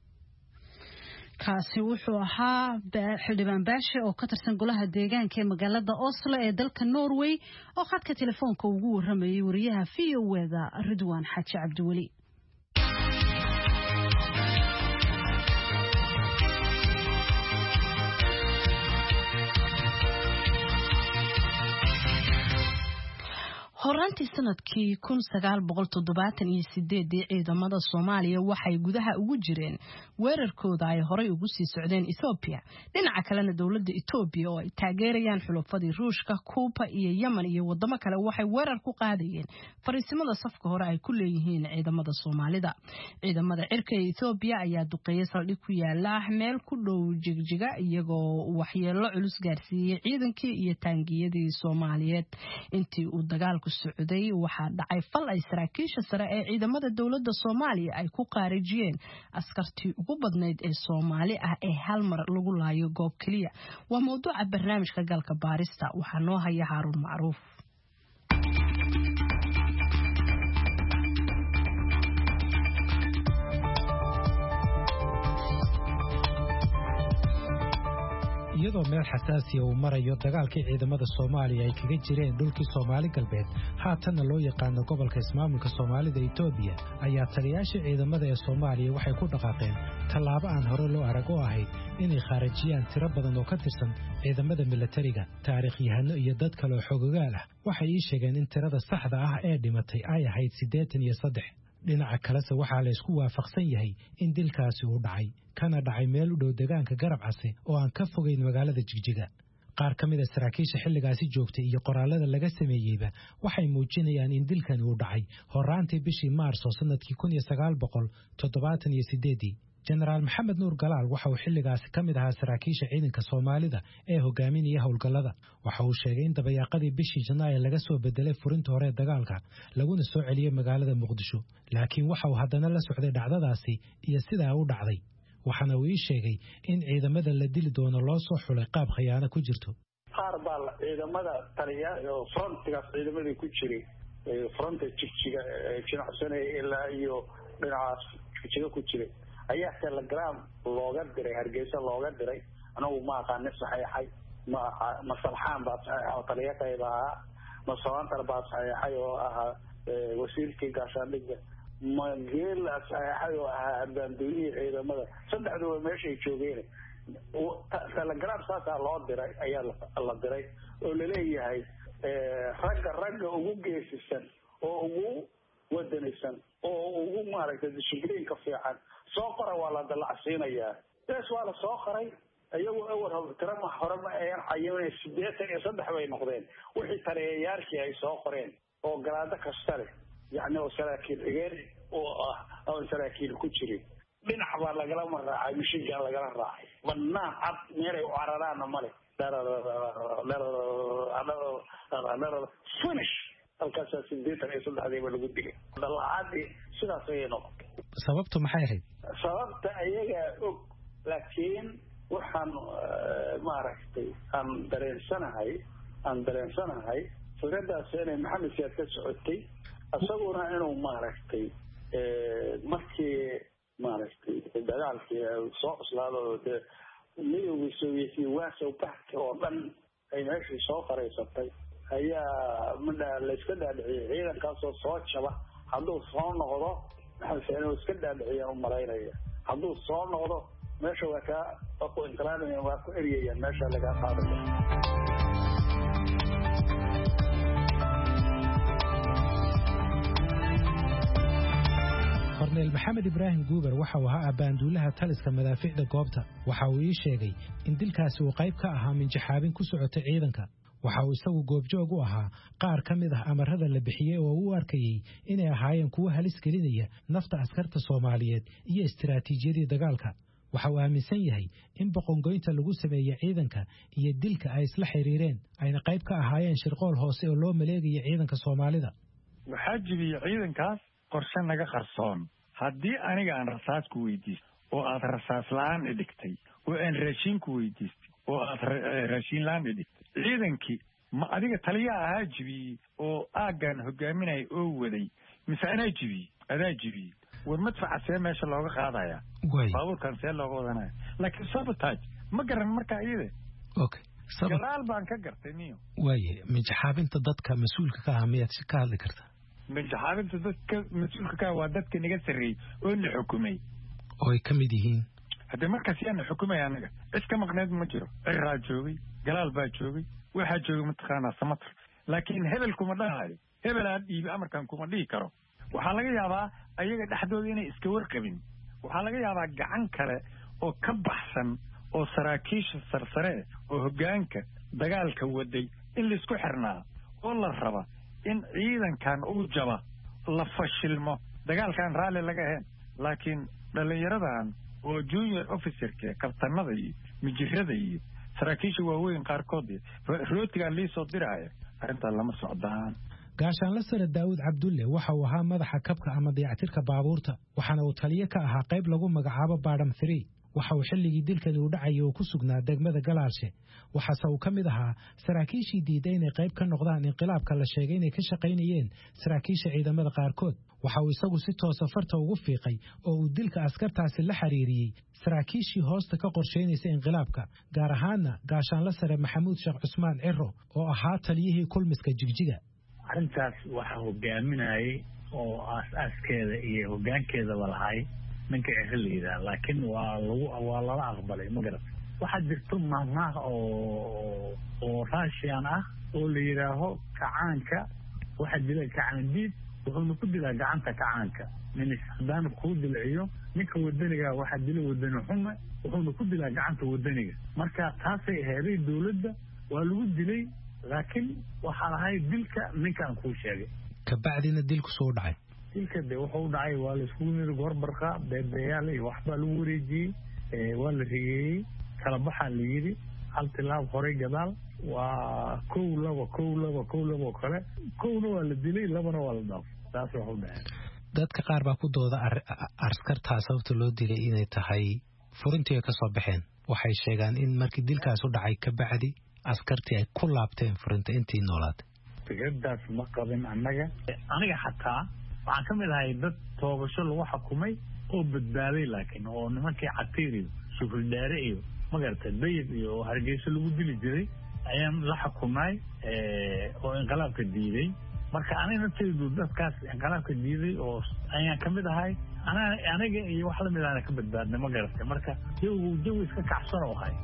S3: kaasi wuxuu ahaa xildhibaan Baashe oo ka tirsan golaha deegaanka ee magaalada Oslo ee dalka Norway oo khadka telefoonka ugu waramayay wariyaha VOA-da Ridwaan Xaaji Cabdiweli horaantii sanadkii 1978 ciidamada Soomaaliya waxay gudaha ugu jireen weerarkooda ay horay ugu sii socdeen Ethiopia dhinaca kalena dawladda Ethiopia oo ay taageerayaan xulafadii Ruushka Kuuba iyo Yemen iyo wadamo kale waxay weerar ku qaadayeen fariisimada safka hore ay ku leeyihiin ciidamada Soomaalida ciidamada cirka ee Ethiopia ayaa duqeeyay saldhig ku yaala meel ku dhow Jigjiga iyagoo waxyeello culus gaarsiiyay ciidankii iyo taangiyadii Soomaaliyeed intii uu dagaalku socday waxaa dhacay fal ay saraakiisha sare ee ciidamada dawladda Soomaaliya ay ku qaarijiyeen askartii ugu badnayd ee Soomaali ah ee hal mar lagu laayo goob kaliya waa mowduuca barnaamijka galka baarista waxaa noo haya Haaruun Macruuf
S11: iyadoo meel xasaasiya uu marayo dagaalkii ciidamada Soomaaliya ay kaga jireen dhulkii Soomaali galbeed haatanna loo yaqaan gobolka ismaamulka Soomaalida Itoobiya ayaa taliyaasha ciidamada ee Soomaaliya waxay ku dhaqaaqeen tallaabo aan hore loo arag oo ahayd inay khaarajiyaan tiro badan oo ka tirsan ciidamada militariga taariikhyahano iyo dad kale oo xogogaal ah waxay ii sheegeen in tirada saxda ah ee dhimatay ay ahayd 83 dhinaca kalese waxaa la isku waafaqsan yahay in dilkaasi uu dhacay kana dhacay meel u dhow deegaanka Garab Case oo aan ka fogeyn magaalada Jigjiga qaar ka mid ah saraakiisha xilligaasi joogtay iyo qoraalada laga sameeyayba waxay muujinayaan in dilkani uu dhacay horaantii bishii Maarso sanadkii 1978 General Maxamed Nuur Galaal waxa uu xilligaasi ka mid ahaa saraakiisha ciidanka Soomaalida ee hogaaminaya howlgallada waxa uu sheegay in dabayaaqadii bishii Janaayo laga soo bedelay furinta hore dagaalka laguna soo celiyay magaalada Muqdisho laakiin waxa uu haddana la socday dhacdadaasi iyo sida uu dhacday waxaana uu sheegay in ciidamada la dili doono loo soo xulay qaab khiyaano ku jirto
S12: qaar baa ciidamada taliya oo frontigaas ciidamadii ku jiray fronta jigjiga jinacsanay ilaa iyo dhinacaas jigjiga ku jiray ayaa telegram looga diray hargeysa looga diray anagu ma aqaan saxeexay ma salxaan baa saxeexay taliya qayb ahaa ma sawantar baa saxeexay oo ahaa wasiirkii gaashaandhigga ma geel saxeexay oo ahaa bandooyihii ciidamada saddexduba meeshay joogeen telegram saasaa loo diray ayaa la diray oo laleeyahay ragga ugu geesisan oo ugu wadanaysan oo ugu maaragtay dishibliinka fiican soo qora waa la dalacsiinayaa bes waa la soo qoray iyagoo awal tirama hore ma ayan cayimin 83 bay noqdeen wixii taliyayaashii ay soo qoreen oo garaado kasta leh yacni oo saraakiil xigeen oo saraakiil ku jiray dhinac baa lagala raacay mishiga lagala raacay banaan cad meelay u cararaana male finish halkaas 83 lagu dilay dalacaadii sidaas ay noqotay
S11: sababtu maxay ahayd
S12: sababta ayaga og laakiin waxaan maaragtay aan dareensanahay fikradaas inay maxamed siyaad ka socotay asaguna inuu maaragtay markii maaragtay dagaalkii soo cuslaado midowgii Sovieti waasow baxka oo dhan ay meeshii soo qareysatay ayaa la iska dhaadhiciyay ciidankaasoo soo jaba hadduu soo noqdo maxaa inuu iska dhaadhiciya u malaynaya hadduu soo noqdo meesha waa ku inqilaabaya waa ku eriyayaan meesha laga qaadaya
S11: korneel maxamed ibraahim guuber waxa uu ahaa abaanduulaha taliska madaaficda goobta waxa uu ii sheegay in dilkaasi uu qayb ka ahaa minjaxaabin ku socotay ciidanka waxa uu isagu goobjoog u ahaa qaar ka mid ah amarada la bixiyey oo uu arkayay inay ahaayeen kuwo halis gelinaya nafta askarta Soomaaliyeed iyo istiraatiijiyadii dagaalka waxa uu aaminsan yahay in boqongoynta lagu sameeyay ciidanka iyo dilka ay isla xiriireen ayna qayb ka ahaayeen shirqool hoose oo loo maleegay ciidanka Soomaalida
S13: waxa jibiyay ciidankaas qorshe naga qarsoon haddii aniga aan rasaas ku weydiisto oo aad rasaas la'aan dhigtay oo aan raashin ku weydiistay oo aad raashin la'aan dhigtay ciidankii ma adiga taliya ahaa jibiyey oo aagan hogaaminay oo waday mise anaa jibiyey adaa jibiyey war madfaca see meesha looga qaadaya baabuurkan see looga wadanaya laakiin sabotage ma garan markaa iyada gadaal baan ka gartay niyo
S11: waaye minjaxaabinta dadka mas-uulka ka ah miyaad ka hadli kartaa
S13: minjaxaabinta dadka mas-uulka ka waa dadka naga sarreeyey oo na xukumay
S11: oo ay ka mid yihiin
S13: haddii markaas yaana xukumay anaga cid ka maqneed ma jiro ciraa joogay galaal baa joogay waxaa joogay mataqaanaa samatar laakiin hebel kuma dhahayo hebel aan dhiibi amarkan kuma dhihi karo waxaa laga yaabaa ayaga dhexdooda inay iska warqabin waxaa laga yaabaa gacan kale oo ka baxsan oo saraakiisha sarsare oo hoggaanka dagaalka waday in la isku xirnaa oo la raba in ciidankan uu jaba la fashilmo dagaalkan raalli laga ahayn laakiin dhalinyaradan oo junior officerka kabtanada iyo mijirada iyo saraakiisha waaweyn qaarkood rootigan liisoo diraya arrintaa lama socdaan
S11: gaashaanle sare daawud cabdulle waxa uu ahaa madaxa kabka ama dayactirka baabuurta waxaana uu taliye ka ahaa qayb lagu magacaabo baadham 3 waxa uu xilligii dilkani u dhacayay oo ku sugnaa degmada galaalshe waxaase uu ka mid ahaa saraakiishii diiday inay qayb ka noqdaan inqilaabka la sheegay inay ka shaqaynayeen saraakiisha ciidamada qaarkood waxa uu isagu si toosa farta ugu fiiqay oo uu dilka askartaasi la xiriiriyey saraakiishii hoosta ka qorsheynaysa inqilaabka gaar ahaana gaashaanle sare maxamuud sheekh cusmaan ciro oo ahaa taliyihii kulmiska jigjiga
S14: arrintaas waxaa hogaaminayay oo aas-aaskeeda iyo hoggaankeedaba lahay ninka ciro la yidhaha laakiin waa lala aqbalay ma garat waxaa jirto mahmaah oo raashiyan ah oo la yidhaaho kacaanka waxaa dila kacaan diid wuxuuna ku dilaa gacanta kacaanka nin haddaana kuu dilciyo ninka wadaniga waxaa dila wadani xume wuxuuna ku dilaa gacanta wadaniga marka taasay aheeday dowladda waa lagu dilay laakiin waxaa lahay dilka ninkaan kuu sheegay
S11: kabacdina dilku soo dhacay
S14: dilka de wuxuu dhacay waa la iskugu yiri goorbarqa beebeyaal iyo waxbaa lagu wareejiyey waa la rigeeyey kala baxaa la yidhi hal tilaab horay gadaal waa kow laba oo kale kowna waa la dilay labana waa la dhaafay taas waxu dhacay
S11: dadka qaar baa ku dooda askartaa sababta loo dilay inay tahay furintii ay ka soo baxeen waxay sheegaan in markii dilkaas u dhacay kabacdi askartii ay ku laabteen furinta intii noolaatay
S14: fikradaas ma qabin aniga xataa waxaan ka mid ahay dad toobasho lagu xukumay oo badbaaday laakiin oo nimankii catiir iyo sufuldaare iyo magartay bayid iyo hargeysa lagu dili jiray ayaan la xukumay oo inqilaabka diiday marka aniga naftaydu dadkaas inqilaabka diiday oo ayaan ka mid ahay aniga iyo wax lamid ah ka badbaadnay magartay marka jawi iska kacsan oo ahay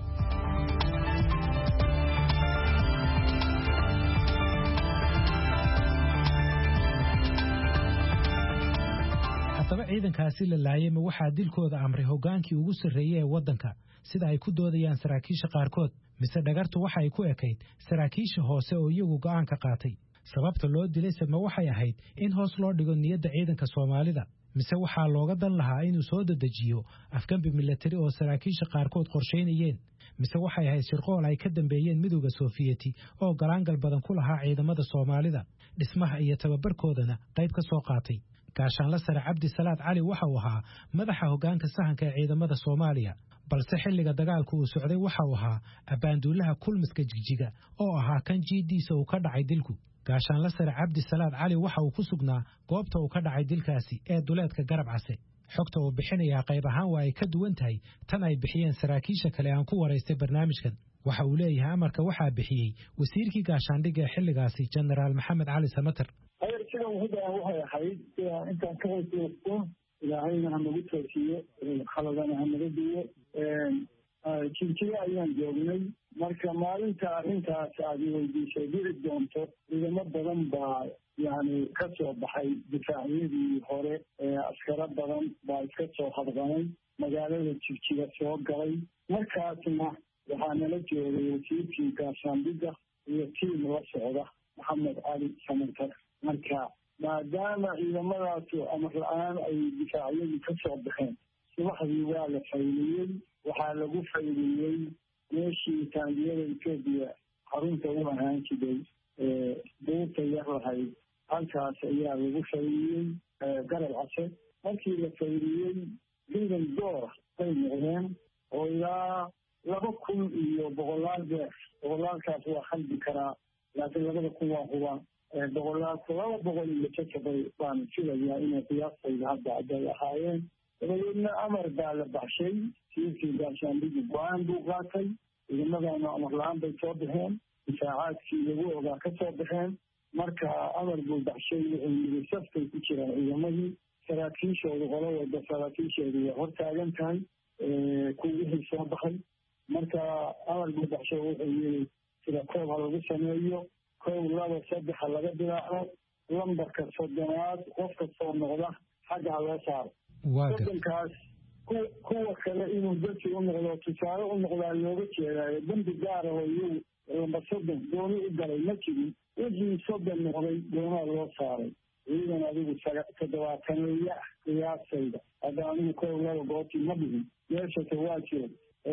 S11: haddaba ciidankaasi la laayay ma waxaa dilkooda amray hoggaankii ugu sarreeyey ee waddanka sida ay ku doodayaan saraakiisha qaarkood mise dhagartu waxa ay ku ekayd saraakiisha hoose oo iyagu go'aanka qaatay sababta loo dilayse ma waxay ahayd in hoos loo dhigo niyadda ciidanka Soomaalida mise waxaa looga dan lahaa inuu soo dedejiyo afgambi military oo saraakiisha qaarkood qorsheynayeen mise waxay ahayd shirqool ay ka dambeeyeen midowga Sofiyeeti oo galaangal badan ku lahaa ciidamada Soomaalida dhismaha iyo tababarkoodana qayb ka soo qaatay gaashaanle sare Cabdi Salaad Cali waxa uu ahaa madaxa hoggaanka sahanka ee ciidamada Soomaaliya balse xilliga dagaalku uu socday waxa uu ahaa abaanduulaha kulmiska Jigjiga oo ahaa kan jiidiisa uu ka dhacay dilku gaashaanle sare Cabdi Salaad Cali waxa uu ku sugnaa goobta uu ka dhacay dilkaasi ee duleedka Garab Case xogta uu bixinaya qayb ahaan waa ay ka duwan tahay tan ay bixiyeen saraakiisha kale aan ku wareystay barnaamijkan waxa uu leeyahay amarka waxaa bixiyey wasiirkii gaashaandhigga ee xilligaasi Generaal Maxamed Cali Samatar
S12: sida waxay ahayd intaan ka hooseysto ilaahayna hanagu toosiyo khaladana hanaga diyo jinjiga ayaan joognay marka maalinta arrintaas aad weydiisay dhici doonto ciidamo badan baa yani ka soo baxay difaacyadii hore askaro badan baa iska soo hadqanay magaalada jigjiga soo galay markaasna waxaa nala joogay wasiirkii gaashaandhigga iyo tiim la socda Maxamed Cali Samatar marka maadaama ciidamadaasu amar la-aan ay difaacyadii ka soo baxeen subaxdii waa la fayliyey waxaa lagu fayliyey meeshii taangiyada Etoobiya xarunta u ahaan jiray buurta yar lahayd halkaas ayaa lagu fayliyey Garab Case markii la fayliyey ciidan door bay noqdeen oo ilaa 2,000 iyo boqolaalkaas waa khaldi karaa laakiin 2,000 waa hubaa boqol iyo jajabay baan filayaa inay qiyaastayda hadda hadday ahaayeen dabadeedna amar baa la baxshay siirkii gaashaandhigii go-aan buu qaatay ciidamadana amar la-aan bay soo baxeen difaacaadkii lagu ogaa ka soo baxeen marka amar buu baxshay wuxuu yidhi saftay ku jiraan ciidamadii saraakiishoodu qolo walba saraakiisheedu way hortaagan tahay kuwixii soo baxay marka amar buu baxshay wuxuu yidhi sida koob ha lagu sameeyo 1, 2, 3 laga bilaabo lambarka 30aad qofka soo noqda xagga ha loo saaro wadankaas kuwa kale inuu dadkii u noqdo tusaale u noqdaa looga jeedaayo dambi gaara oo iyagu lambar 30 dooni u galay ma jirin wixii 30 noqday doonaa loo saaray ciidan adigu 70 qiyaasayda hadda anigu 1, 2 goobtii ma dhihin meeshase waa jira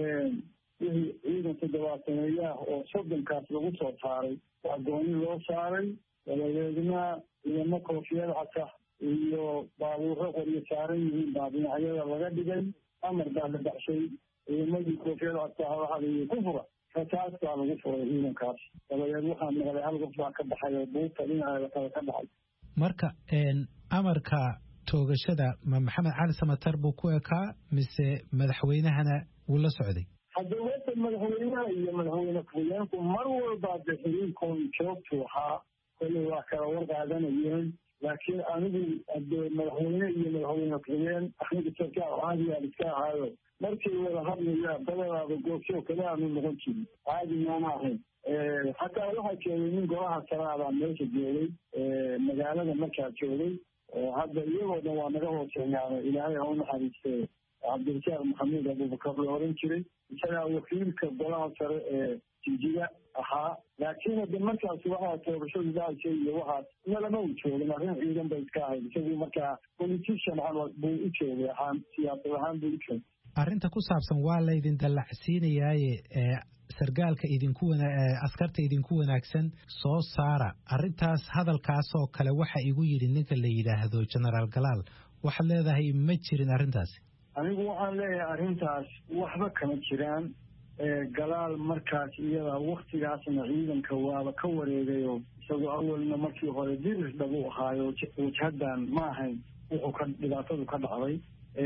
S12: wixii ciidan 70 oo 30kaas lagu soo saaray waa gooni loo saaray dabadeedna ciidamo koofiyad cata iyo baabuuro qoryo saaran yihiin baa dhinacyada laga dhigay amar baa la baxshay ciidamadii koofiyad cata waxaa layidhi ku fura rasaas baa lagu furay ciidankaas dabadeed waxaa noqday hal qof baa ka baxay oo buurta dhinaceeda kale ka baxay
S11: marka amarka toogashada ma Maxamed Cali Samatar buu ku ekaa mise madaxweynahana wuu la socday
S12: hadda wata madaxweynaha iyo madaxweyne ku-xigeenku mar walba de xiriirkoon joogtu ahaa kolley waa kala warqaadanayeen laakiin anigu hadee madaxweyne iyo madaxweyne ku-xigeen anigu sarkaal caadiyaa iska ahaayo markii wada hadlaya badanaaba goobsoo kale aanu noqon jirin caadi maama ahayn xataa waxaa joogay nin golaha saraabaa meesha joogay magaalada markaa joogay hadda iyagoo dhan waa naga hooseeyaano ilaahay ha u naxariistee cabdirasaaq maxamuud abubakar la oran jiray isagaa wakiilka golaha sare ee jijiga ahaa laakiin hadde markaas waxaa toogashadu dhacaysa iyo waxaas nalama u joogin arrin ciidan bay iska ahayd isagu markaa politician camal buu u joogay ahaan siyaasad ahaan buu u joogay
S11: arrinta ku saabsan waa laydin dallacsiinayaaye sargaalka askarta idinku wanaagsan soo saara arrintaas hadalkaasoo kale waxa igu yidhi ninka la yidhaahdo Generaal Galaal waxaad leedahay ma jirin arrintaasi
S12: anigu waxaan leeyahay arrintaas waxba kama jiraan
S15: galaal markaas iyada waktigaasna ciidanka waaba ka wareegayo isagoo awalna markii hore diris dhabu ahaayo wajhadan ma ahayn wuxuu ka dhibaatadu ka dhacday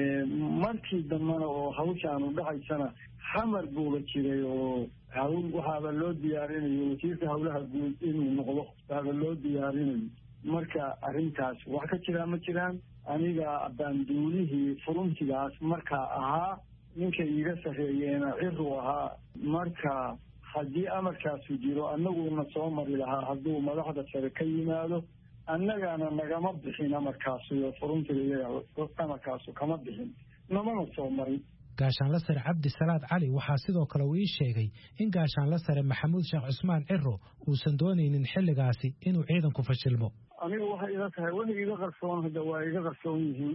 S15: markii dambena oo hawshaanu dhacaysana xamar buuba jiray oo hawl waxaaba loo diyaarinayo wasiirka hawlaha guud inuu noqdo waaba loo diyaarinayo marka arrintaas wax ka jiraa ma jiraan aniga baanduulihii furuntigaas markaa ahaa ninka iiga sarreeyeena ciru ahaa marka haddii amarkaasu jiro annaguna soo mari lahaa hadduu madaxda sare ka yimaado annagana nagama bixin amarkaasu iyo furuntiga iyaga amarkaasu kama bixin namana soo marin
S11: gaashaanla sare cabdi salaad cali waxaa sidoo kale uu ii sheegay in gaashaanla sare maxamuud sheekh cusmaan ciro uusan doonaynin xilligaasi inuu ciidanku fashilmo
S15: aniga waxay ila tahay wixii iga qarsoon hadda waa iga qarsoon yihiin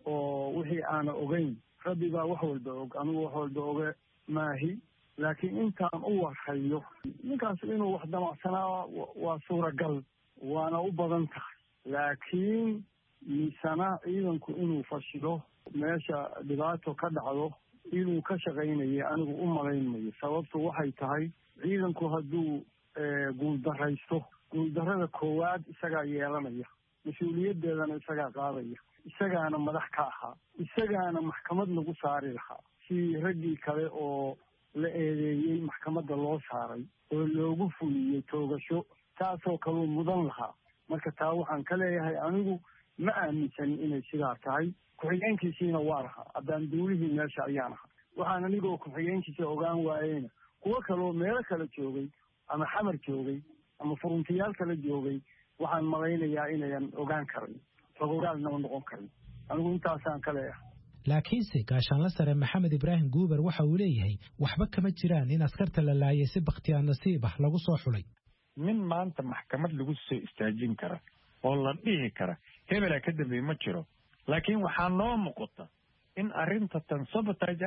S15: oo wixii aana ogeyn rabbi baa wax walba og anigu wax walba oge maahi laakiin intaan u warhayo ninkaas inuu wax damacsanaa waa suuragal waana u badan tahay laakiin miisana ciidanku inuu fashilo meesha dhibaato ka dhacdo inuu ka shaqaynaya anigu u malaynmayo sababtu waxay tahay ciidanku hadduu guuldaraysto guuldarrada koowaad isagaa yeelanaya mas-uuliyaddeedana isagaa qaadaya isagaana madax ka ahaa isagaana maxkamad lagu saari lahaa si raggii kale oo la eedeeyey maxkamadda loo saaray oo loogu fuliyey toogasho taasoo kaluu mudan lahaa marka taa waxaan ka leeyahay anigu ma aaminsanin inay sidaa tahay ku-xigeenkiisiina waa lahaa abbaanduulihii meesha ayaan ahaa waxaan anigoo ku-xigeenkiisa ogaan waayeyna kuwo kaloo meelo kale joogay ama xamar joogay ama furuntiyaal kala joogay waxaan malaynayaa inayan ogaan karin rogogaalnama noqon karin anigu intaasaan ka leeyahay
S11: laakiinse gaashaanla sare maxamed ibraahim guuber waxa uu leeyahay waxba kama jiraan in askarta la laayay si bakhtiyaa nasiib ah lagu soo xulay
S13: nin maanta maxkamad lagu soo istaajin kara oo la dhihi kara hebelaa ka dambeeye ma jiro laakiin waxaa noo muuqata in arrinta tan sabotage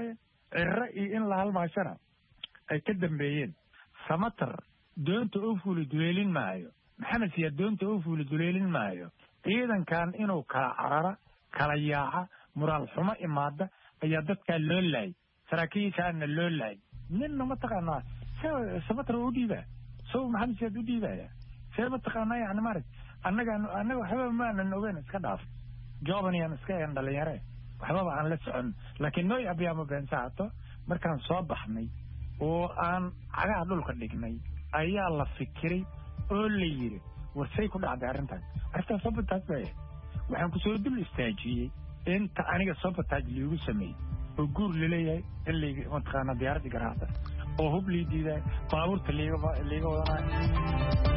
S13: ciro iyo in la halmaashana ay ka dambeeyeen samatar doonta oo fuuli duleelin maayo maxamed siyaa doonta oo fuuli duleelin maayo ciidankan inuu kala carara kala yaaca muraal xumo imaada ayaa dadkaa loo laayay saraakiishaana loo laayay ninna mataqaanaa samatar u dhiibaa sow maxamed siyaad u dhiibaya see mataqaanaa yani maarag annaga waxba maanan ogeyn iska dhaaf joobaniyaan iska een dhalinyare waxbaba aan la socon laakiin nooy abyaamo beensaato markaan soo baxnay oo aan cagaha dhulka dhignay ayaa la fikiray oo la yiri warsay ku dhacday arrintaas sabotaaj baa waxaan kusoo dul istaajiyey inta aniga sabotaaj liigu sameeyey oo guur laleeyahay in layga mataqaana diyaaradii garaacda oo hub lii diiday baabuurta liiga wadanayo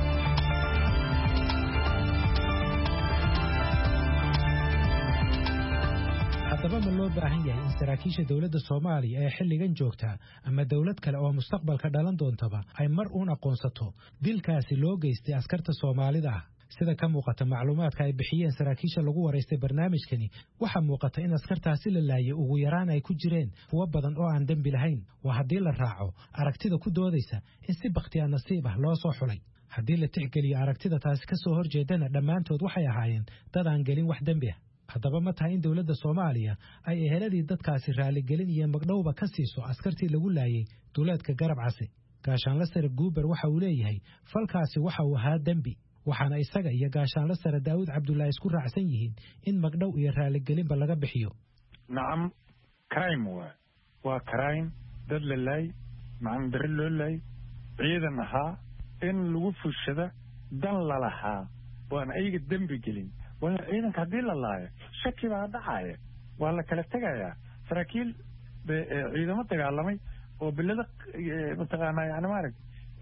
S11: haddaba ma loo baahan yahay in saraakiisha dowladda Soomaaliya ee xilligan joogta ama dowlad kale oo mustaqbalka dhalan doontaba ay mar uun aqoonsato dilkaasi loo geystay askarta Soomaalida ah sida ka muuqata macluumaadka ay bixiyeen saraakiisha lagu wareystay barnaamijkani waxa muuqata in askartaasi la laayay ugu yaraan ay ku jireen kuwa badan oo aan dambi lahayn waa haddii la raaco aragtida ku doodaysa in si bakhtiyaa nasiib ah loo soo xulay haddii la tixgeliyo aragtida taasi ka soo horjeedana dhammaantood waxay ahaayeen dad aan gelin wax dembi ah haddaba ma tahay in dowladda Soomaaliya ay eheladii dadkaasi raaligelin iyo magdhowba ka siiso askartii lagu laayay duleedka garab case gaashaanla sare Guuber waxa uu leeyahay falkaasi waxa uu ahaa dembi waxaana isaga iyo gaashaanla sare Daawud Cabdullaahi isku raacsan yihiin in magdhow iyo raaligelinba laga bixiyo
S13: nacam crime waa crime dad la laay macna dar loo laay ciidan ahaa in lagu fushada dan la lahaa waan ayaga dembi gelin ciidanka haddii la laayo shaki baa dhacaya waa la kala tegayaa saraakiil ciidamo dagaalamay oo bilada mataqaanaa yani maarag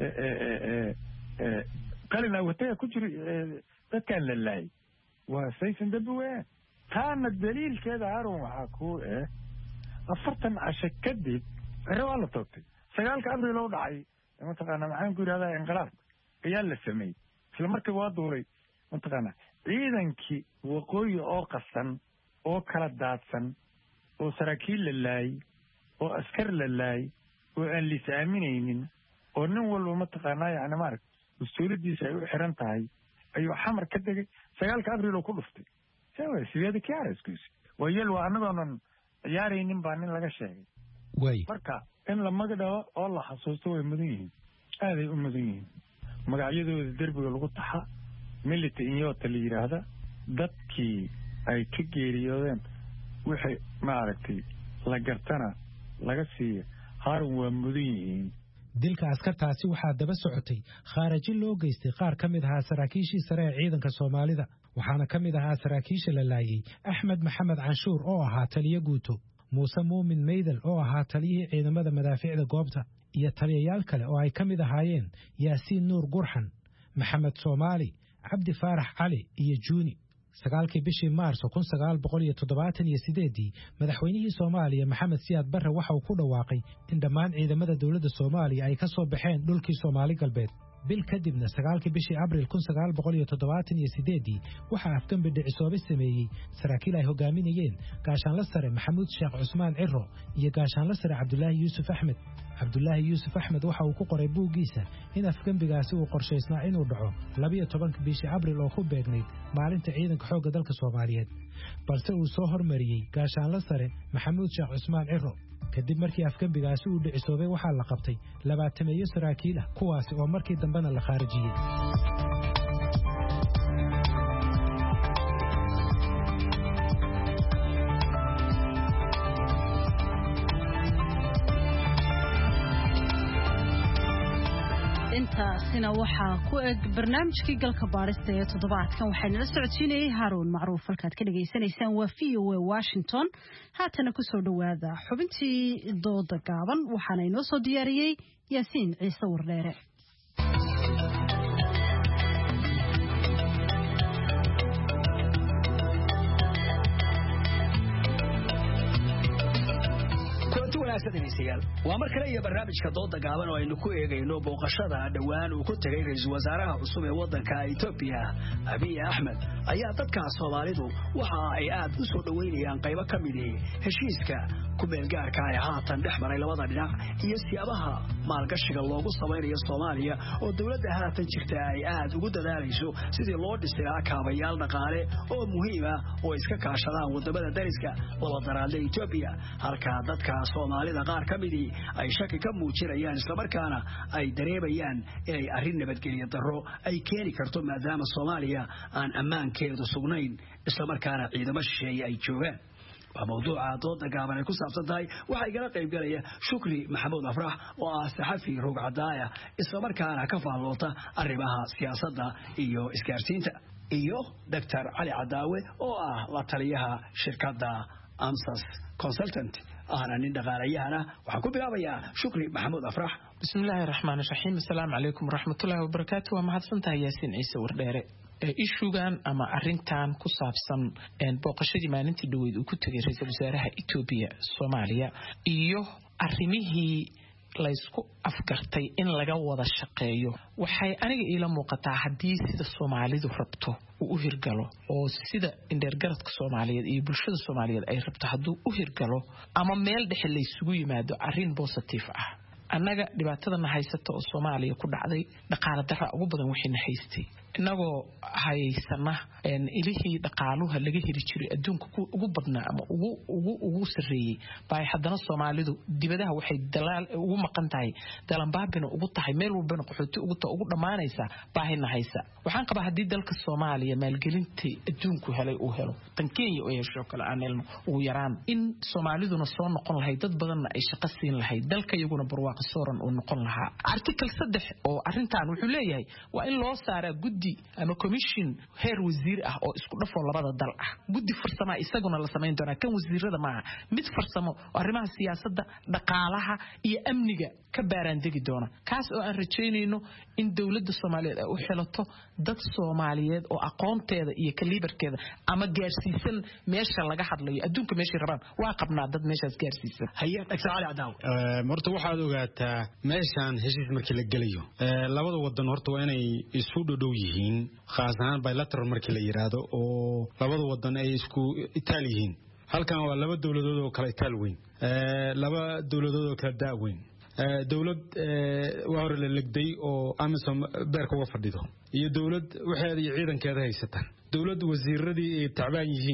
S13: qalin awataya ku jira dadkaan la laayay waa saysan dambi weyn taana daliilkeeda harun waxaa ku 40 casho kadib ciro waa la toogtay 9 abriil oo dhacay mataqaanaa maxaan ku yidhahdaa inqilaab ayaa la sameeyey isla markii waa duulay mataqaanaa ciidankii waqooyi oo qasan oo kala daadsan oo saraakiil la laayay oo askar la laayay oo aan lis aaminaynin oo nin walba mataqaanaa yani maarag mas-uuliyaddiisa ay u xiran tahay ayuu xamar ka degay 9 abriil oo ku dhuftay sideeda kiareskuisi waa yel waa annagoonan ciyaaraynin baa nin laga sheegay marka in la magdhabo oo la xasuusto way mudan yihiin aaday u mudan yihiin magacyadooda derbiga lagu taxa milita inyota la yidhaahda dadkii ay ka geeriyoodeen wixii maaragtay la gartana laga siiya haarun waa mudan yihiin
S11: dilka askartaasi waxaa daba socotay khaarajin loo geystay qaar ka mid ahaa saraakiishii sare ee ciidanka Soomaalida waxaana ka mid ahaa saraakiisha la laayay Axmed Maxamed Canshuur oo ahaa taliye guuto Muuse Muumin Meydal oo ahaa taliyihii ciidamada madaaficda goobta iyo taliyayaal kale oo ay ka mid ahaayeen Yaasiin Nuur Gurxan Maxamed Soomaali Cabdi Faarax Cali iyo Juuni 9 bishii Maarso 1978 madaxweynihii Soomaaliya Maxamed Siyaad Barre waxa uu ku dhawaaqay in dhammaan ciidamada dawladda Soomaaliya ay ka soo baxeen dhulkii Soomaali galbeed bil kadibna 9 bishii Abriil 1978 waxa afkan bidicisoobay sameeyay saraakiil ay hogaaminayeen gaashaanle sare Maxamuud Sheekh Cusmaan Ciro iyo gaashaanle sare Cabdullaahi Yuusuf Axmed Cabdullaahi Yuusuf Axmed waxa uu ku qoray buugiisa in afkambigaasi uu qorshaysnaa inuu dhaco 12 bishii Abriil oo ku beegnayd maalinta ciidanka xoogga dalka Soomaaliyeed balse uu soo hormariyay gaashaanle sare Maxamuud Sheekh Cusmaan Ciro kadib markii afkambigaasi uu dhicisoobay waxaa la qabtay 20 saraakiil ah kuwaasi oo markii dambena la khaarijiyay
S3: intaasina waxaa ku eg barnaamijkii galka baarista ee toddobaadkan waxayna la socodsiinayay Haroon Macruuf halkaad ka dhageysanaysaan waa VOA Washington haatana ku soo dhawaada xubintii dooda gaaban waxaana inoo soo diyaariyay Yaasiin Ciise Wardheere
S16: waa mar kale iyo barnaamijka dooda gaaban oo aynu ku eegayno booqashada dhawaan uu ku tagay ra'iisul wasaaraha cusub ee wadanka Itoobiya Abiy Ahmed ayaa dadka Soomaalidu waxa ay aad u soo dhaweynayaan qaybo ka mid ah heshiiska ku meelgaarka ah ee haatan dhexmaray labada dhinac iyo siyaabaha maalgashiga loogu sameeyo Soomaaliya oo dawladda haatan jirta ay aad ugu dadaalayso sidii loo dhisi lahaa kaabayaal dhaqaale oo muhiim ah oo iska kaashadaan wadamada dariska wada daraadle Itoobiya halka dadka Soomaalida qaar ka mid ay shaki ka muujinayaan isla markaana ay dareemayaan inay arrin nabadgelyo darro ay keeni karto maadaama Soomaaliya aan ammaankeedu sugnayn isla markaana ciidamada shisheeye ay joogaan waa mawduuca dooda gaaban ay ku saabsan tahay waxa igala qayb galaya Shukri Maxamuud Afrax oo ah saxafi rog cadaaya isla markaana ka faalloota arrimaha siyaasadda iyo isgaarsiinta iyo Dr. Cali Cadaawe oo ah la taliyaha shirkadda Amsas Consultant أنا ندقاليانا وحكون بلابيا شكري محمود أفرح
S17: بسم الله الرحمن الرحيم السلام عليكم ورحمة الله وبركاته وما حدثنتها ياسين عيسى ورديري ishugan ama arintan ku saabsan booqashadii maalintii dhaweyd uu ku tagay ra'iisul wasaaraha Itoobiya Soomaaliya iyo arrimihii la isku afgartay in laga wada shaqeeyo waxay aniga ila muuqataa hadii sida Soomaalidu rabto uu hirgalo oo sida indergaradka Soomaaliyeed iyo bulshada Soomaaliyeed ay rabto haduu u hirgalo ama meel dhexe la isugu yimaado arrin positive ah annaga dhibaatada haysata oo Soomaaliya ku dhacday dhaqaale darro ugu badan wixii haystay inagoo haysana ilihii dhaqaaluhu laga heli jiray adduunka ugu badnaa ama ugu sareeyay bay haddana Soomaalidu dibadaha waxay dalaal ugu maqan tahay dalanbaabina ugu tahay meel walbana qaxooti ugu dhamaanaysa baahina haysa waxaan qabaa hadii dalka Soomaaliya maalgelintii adduunku helay uu helo tan Kenya oo yeesho kala aanelno ugu yaraan in Soomaaliduna soo noqon lahayd dad badan ay shaqo siin lahayd dalka iyaguna barwaaqo sooran oo noqon lahaa article 3 oo arintan wuxuu leeyahay waa in loo saaraa guddi ama commission heer wasiir ah oo isku dhafo labada dal ah guddi farsamo isaguna la sameyn doona kan wasiirada ma mid farsamo arrimaha siyaasadda dhaqaalaha iyo amniga ka baaraan degi doona kaas oo aan rajeynayno in dawladda Soomaaliyeed ay u xelato dad Soomaaliyeed oo aqoonteeda iyo kalibarkeeda ama gaarsiisan meesha laga hadlayo adduunka meesha rabaan waa qabnaa dad meeshaas gaarsiisan
S16: hay'ad Cali Cadaawe
S18: marta waxaad ogaataa meeshan heshiis markii la galayo labada wadan horta waa inay isu dhow yihiin khaas ahaan bilateral markii la yiraahdo oo labada wadan ay isku itaal yihiin halkan waa laba dawladood oo kala itaal weyn laba dawladood oo kala daa weyn dawlad waa hore la legday oo amisom beerka uga fadhido iyo dawlad waxeeda iyo ciidankeeda haysata dawlad wasiiradii ay tacbaan yihiin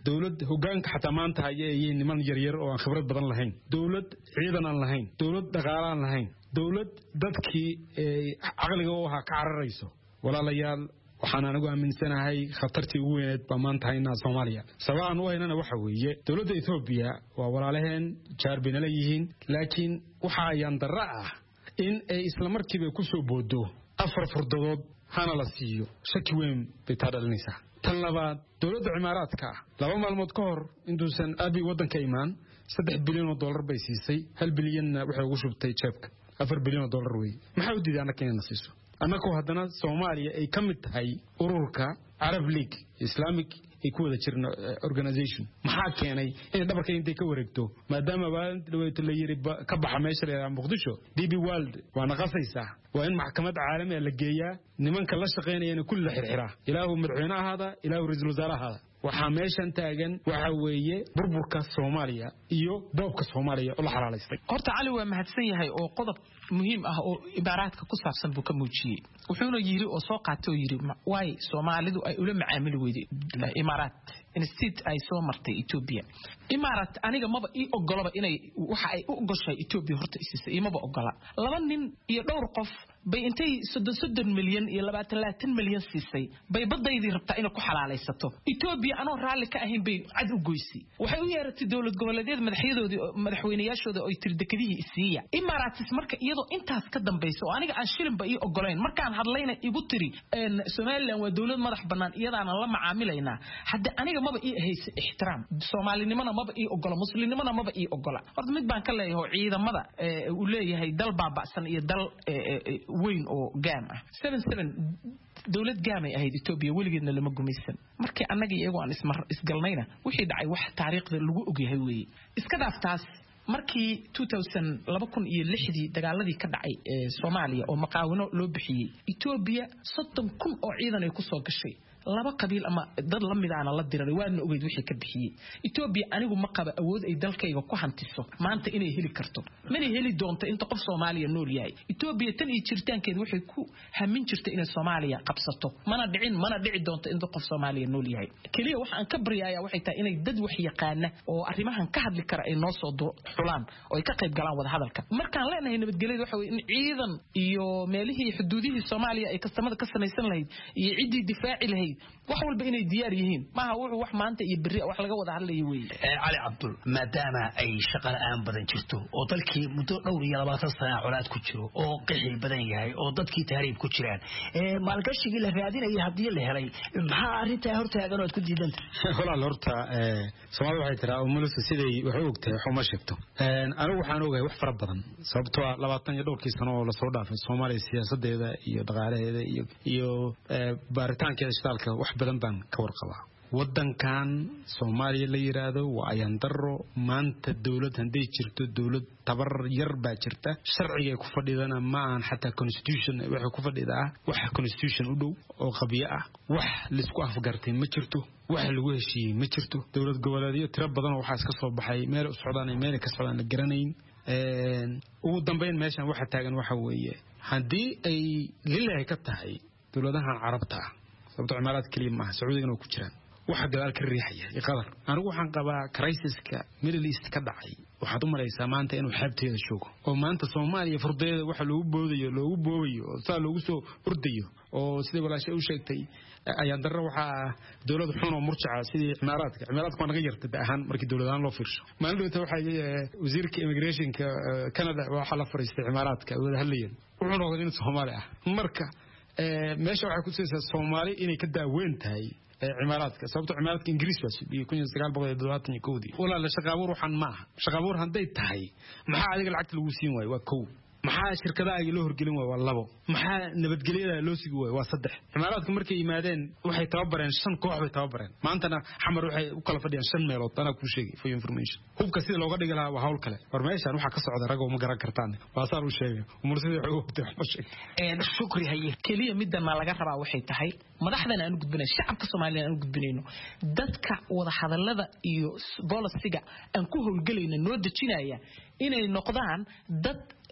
S18: dawlad hoggaanka xataa maanta ayay niman yaryar oo aan khibrad badan lahayn dawlad ciidan aan lahayn dawlad dhaqaale aan lahayn dawlad dadkii caqliga u ahaa ka cararayso walaalayaal waxaan anigu aaminsanahay khatartii ugu weyneed baa maanta haynaa Soomaaliya sababaan u haynana waxa weeye dawladda Ethiopia waa walaalaheen jaar bayna leeyihiin laakiin waxa ayaan darra ah in ay isla markiiba ku soo boodo afar furdadood hana la siiyo shaki weyn bay taadhalinaysaa tan labaad dawladda Imaaraadka 2 maalmood ka hor intuusan abi wadanka imaan $3 bilyan bay siisay 1 bilyan waxay ugu shubtay jeebka $4 bilyan wey maxaa u diiday anaka inaan siiso annako haddana Soomaaliya ay ka mid tahay ururka Arab League Islamic ay ku wada jirno organization maxaa keenay in dhabarka intay ka wareegto maadaama baadawayta la yiri ka baxa meesha la Muqdisho DB World waa naqasaysaa waa in maxkamad caalami ah la geeyaa nimanka la shaqeynayana kullu xirxiraa ilaahu madaxweynaha ilaahu ra'iisul wasaaraha waxa meeshan taagan waxa weeye burburka Soomaaliya iyo boobka Soomaaliya oo la xalaaleystay
S17: horta cali waa mahadsan yahay oo qodob muhiim ah oo ibaaraadka ku saabsan buu ka muujiyay wuxuuna yiri oo soo qaatay oo yiri way Soomaalidu ay ula macaamil weeyday imaaraat instead ay soo martay Ethiopia imaaraat aniga maba ii ogolaba inay waxa ay u ogoshay Ethiopia horta isisa imaba ogola laba nin iyo dhowr qof bay intay 30 milyan iyo 20 milyan siisay bay badaydii rabtaa inay ku xalaalaysato Ethiopia anoo raali ka ahayn bay cad u goysay waxay u yeeratay dawlad goboleedyada madaxweynayaashooda oo tirdakadihii isiiya imaaraatis marka iyadoo intaas ka dambayso aniga aan shilin ba ii ogolayn markaan hadlayna igu tiri Soomaaliland waa dawlad madax banaan iyadaana la macaamilayna hadda aniga maba ii hayso ixtiraam Soomaalinimada maba ii ogola muslimnimada maba ii ogola horta mid baan ka leeyahay ciidamada uu leeyahay dal baabacsan iyo dal weyn oo gaam ah 77 dawlad gaamay ahayd Ethiopia weligeedna lama gumaysan markii annaga iyagu aan isgalnayna wixii dhacay wax taariikhda lagu ogyahay weeye iska dhaaftaas markii 2006 dagaaladii ka dhacay Soomaaliya oo maqaawino loo bixiyay Ethiopia 30,000 oo ciidan ay ku soo gashay laba qabiil ama dad la mid ah la diray waana ogeyd wixii ka bixiyay Ethiopia anigu ma qaba awood ay dalkayga ku hantiso maanta inay heli karto mana heli doonto inta qof Soomaaliya nool yahay Ethiopia tan iyo jirtaankeed waxay ku hamin jirtay inay Soomaaliya qabsato mana dhici doonto inta qof Soomaaliya nool yahay kaliya waxa aan ka baryayaa waxay tahay inay dad wax yaqaana oo arrimahan ka hadli kara ay noo soo xulaan oo ay ka qayb galaan wada hadalka markaan leenahay nabadgelyada waxa weeye in ciidan iyo meelihii xuduudihii Soomaaliya ay kastamada ka samaysan lahayd iyo cidii difaaci lahayd wax walba inay diyaar yihiin maaha wuxuu wax maanta iyo biri wax laga wada hadlayo weey
S16: cali abdul maadaama ay shaqada aan badan jirto oo dalkii muddo dhowr iyo 20 sano colaad ku jiro oo qixi badan yahay oo dadkii taariikh ku jiraan maalgashigii la raadinayay hadii la helay maxaa arinta hortaagan oo ku diidanta
S18: walaal horta Soomaaliya waxay tiraa umulus siday wax u ogtahay wax uma sheegto anigu waxaan ogahay wax fara badan sababtoo 20 iyo dhowrkii sano oo la soo dhaafay Soomaaliya siyaasadeeda iyo dhaqaalaheeda iyo baaritaankeeda shaqaalka wax badan baan ka warqabaa wadankan Soomaaliya la yiraahdo waa ayaan daro maanta dawlad haday jirto dawlad tabar yar baa jirta sharciga ku fadhidana ma aan xataa constitution waxa ku fadhidaa wax constitution u dhow oo qabiyo ah wax la isku afgartay ma jirto wax lagu heshiiyay ma jirto dawlad goboleedyo tiro badan oo waxa iska soo baxay meel u socdaan meel ka socdaan la garanayn ugu dambeyn meeshan waxa taagan waxa weeye hadii ay lillahi ka tahay dawladahan carabta sababtoo Imaaraad kaliya ma Sacuudigana ku jiraan waxa gadaal ka riixaya qadar anigu waxaan qabaa crisis-ka Middle East ka dhacay waxaad u maraysaa maanta inuu xabteeda shoogo oo maanta Soomaaliya furdeeda waxa loogu boobayo oo saa loogu soo urdayo oo sidii walaashay u sheegtay ayaan darro waxa dawlad xun oo murjaca sidii Imaaraadka waa naga yartay baahan markii dawladahan loo fiirsho maalinta waxa wasiirka immigration-ka Canada waxa la fariistay Imaaraadka wada hadlayeen wuxuu noqday in Soomaaliya marka meesha waxa ku soo Soomaali inay ka daaweyn tahay Imaaraadka sababtoo Imaaraadka Ingiriis baa sidii 1971 wala la shaqaabuur waxan ma shaqaabuur haday tahay maxaa adiga lacagta lagu siin waay waa koow maxaa shirkadaha ay loo horgelin waay waa labo maxaa nabadgelyada loo sigi waay waa saddex Imaaraadka markay yimaadeen waxay tababareen 5 koox bay tababareen maantana xamar waxay u kala fadhiyaan 5 meelood ana ku sheegay for information hubka sida looga dhigi lahaa waa hawl kale war meeshan waxa ka socda rag oo ma garan kartaan waa saar u sheegay umursadii waxa uu waqti wax sheegay
S17: shukri haye kaliya midana laga rabaa waxay tahay madaxdana aan gudbinay shacabka Soomaaliyeed aan gudbinayno dadka wada hadallada iyo bolisiga aan ku howlgalayna noo dejinaya inay noqdaan dad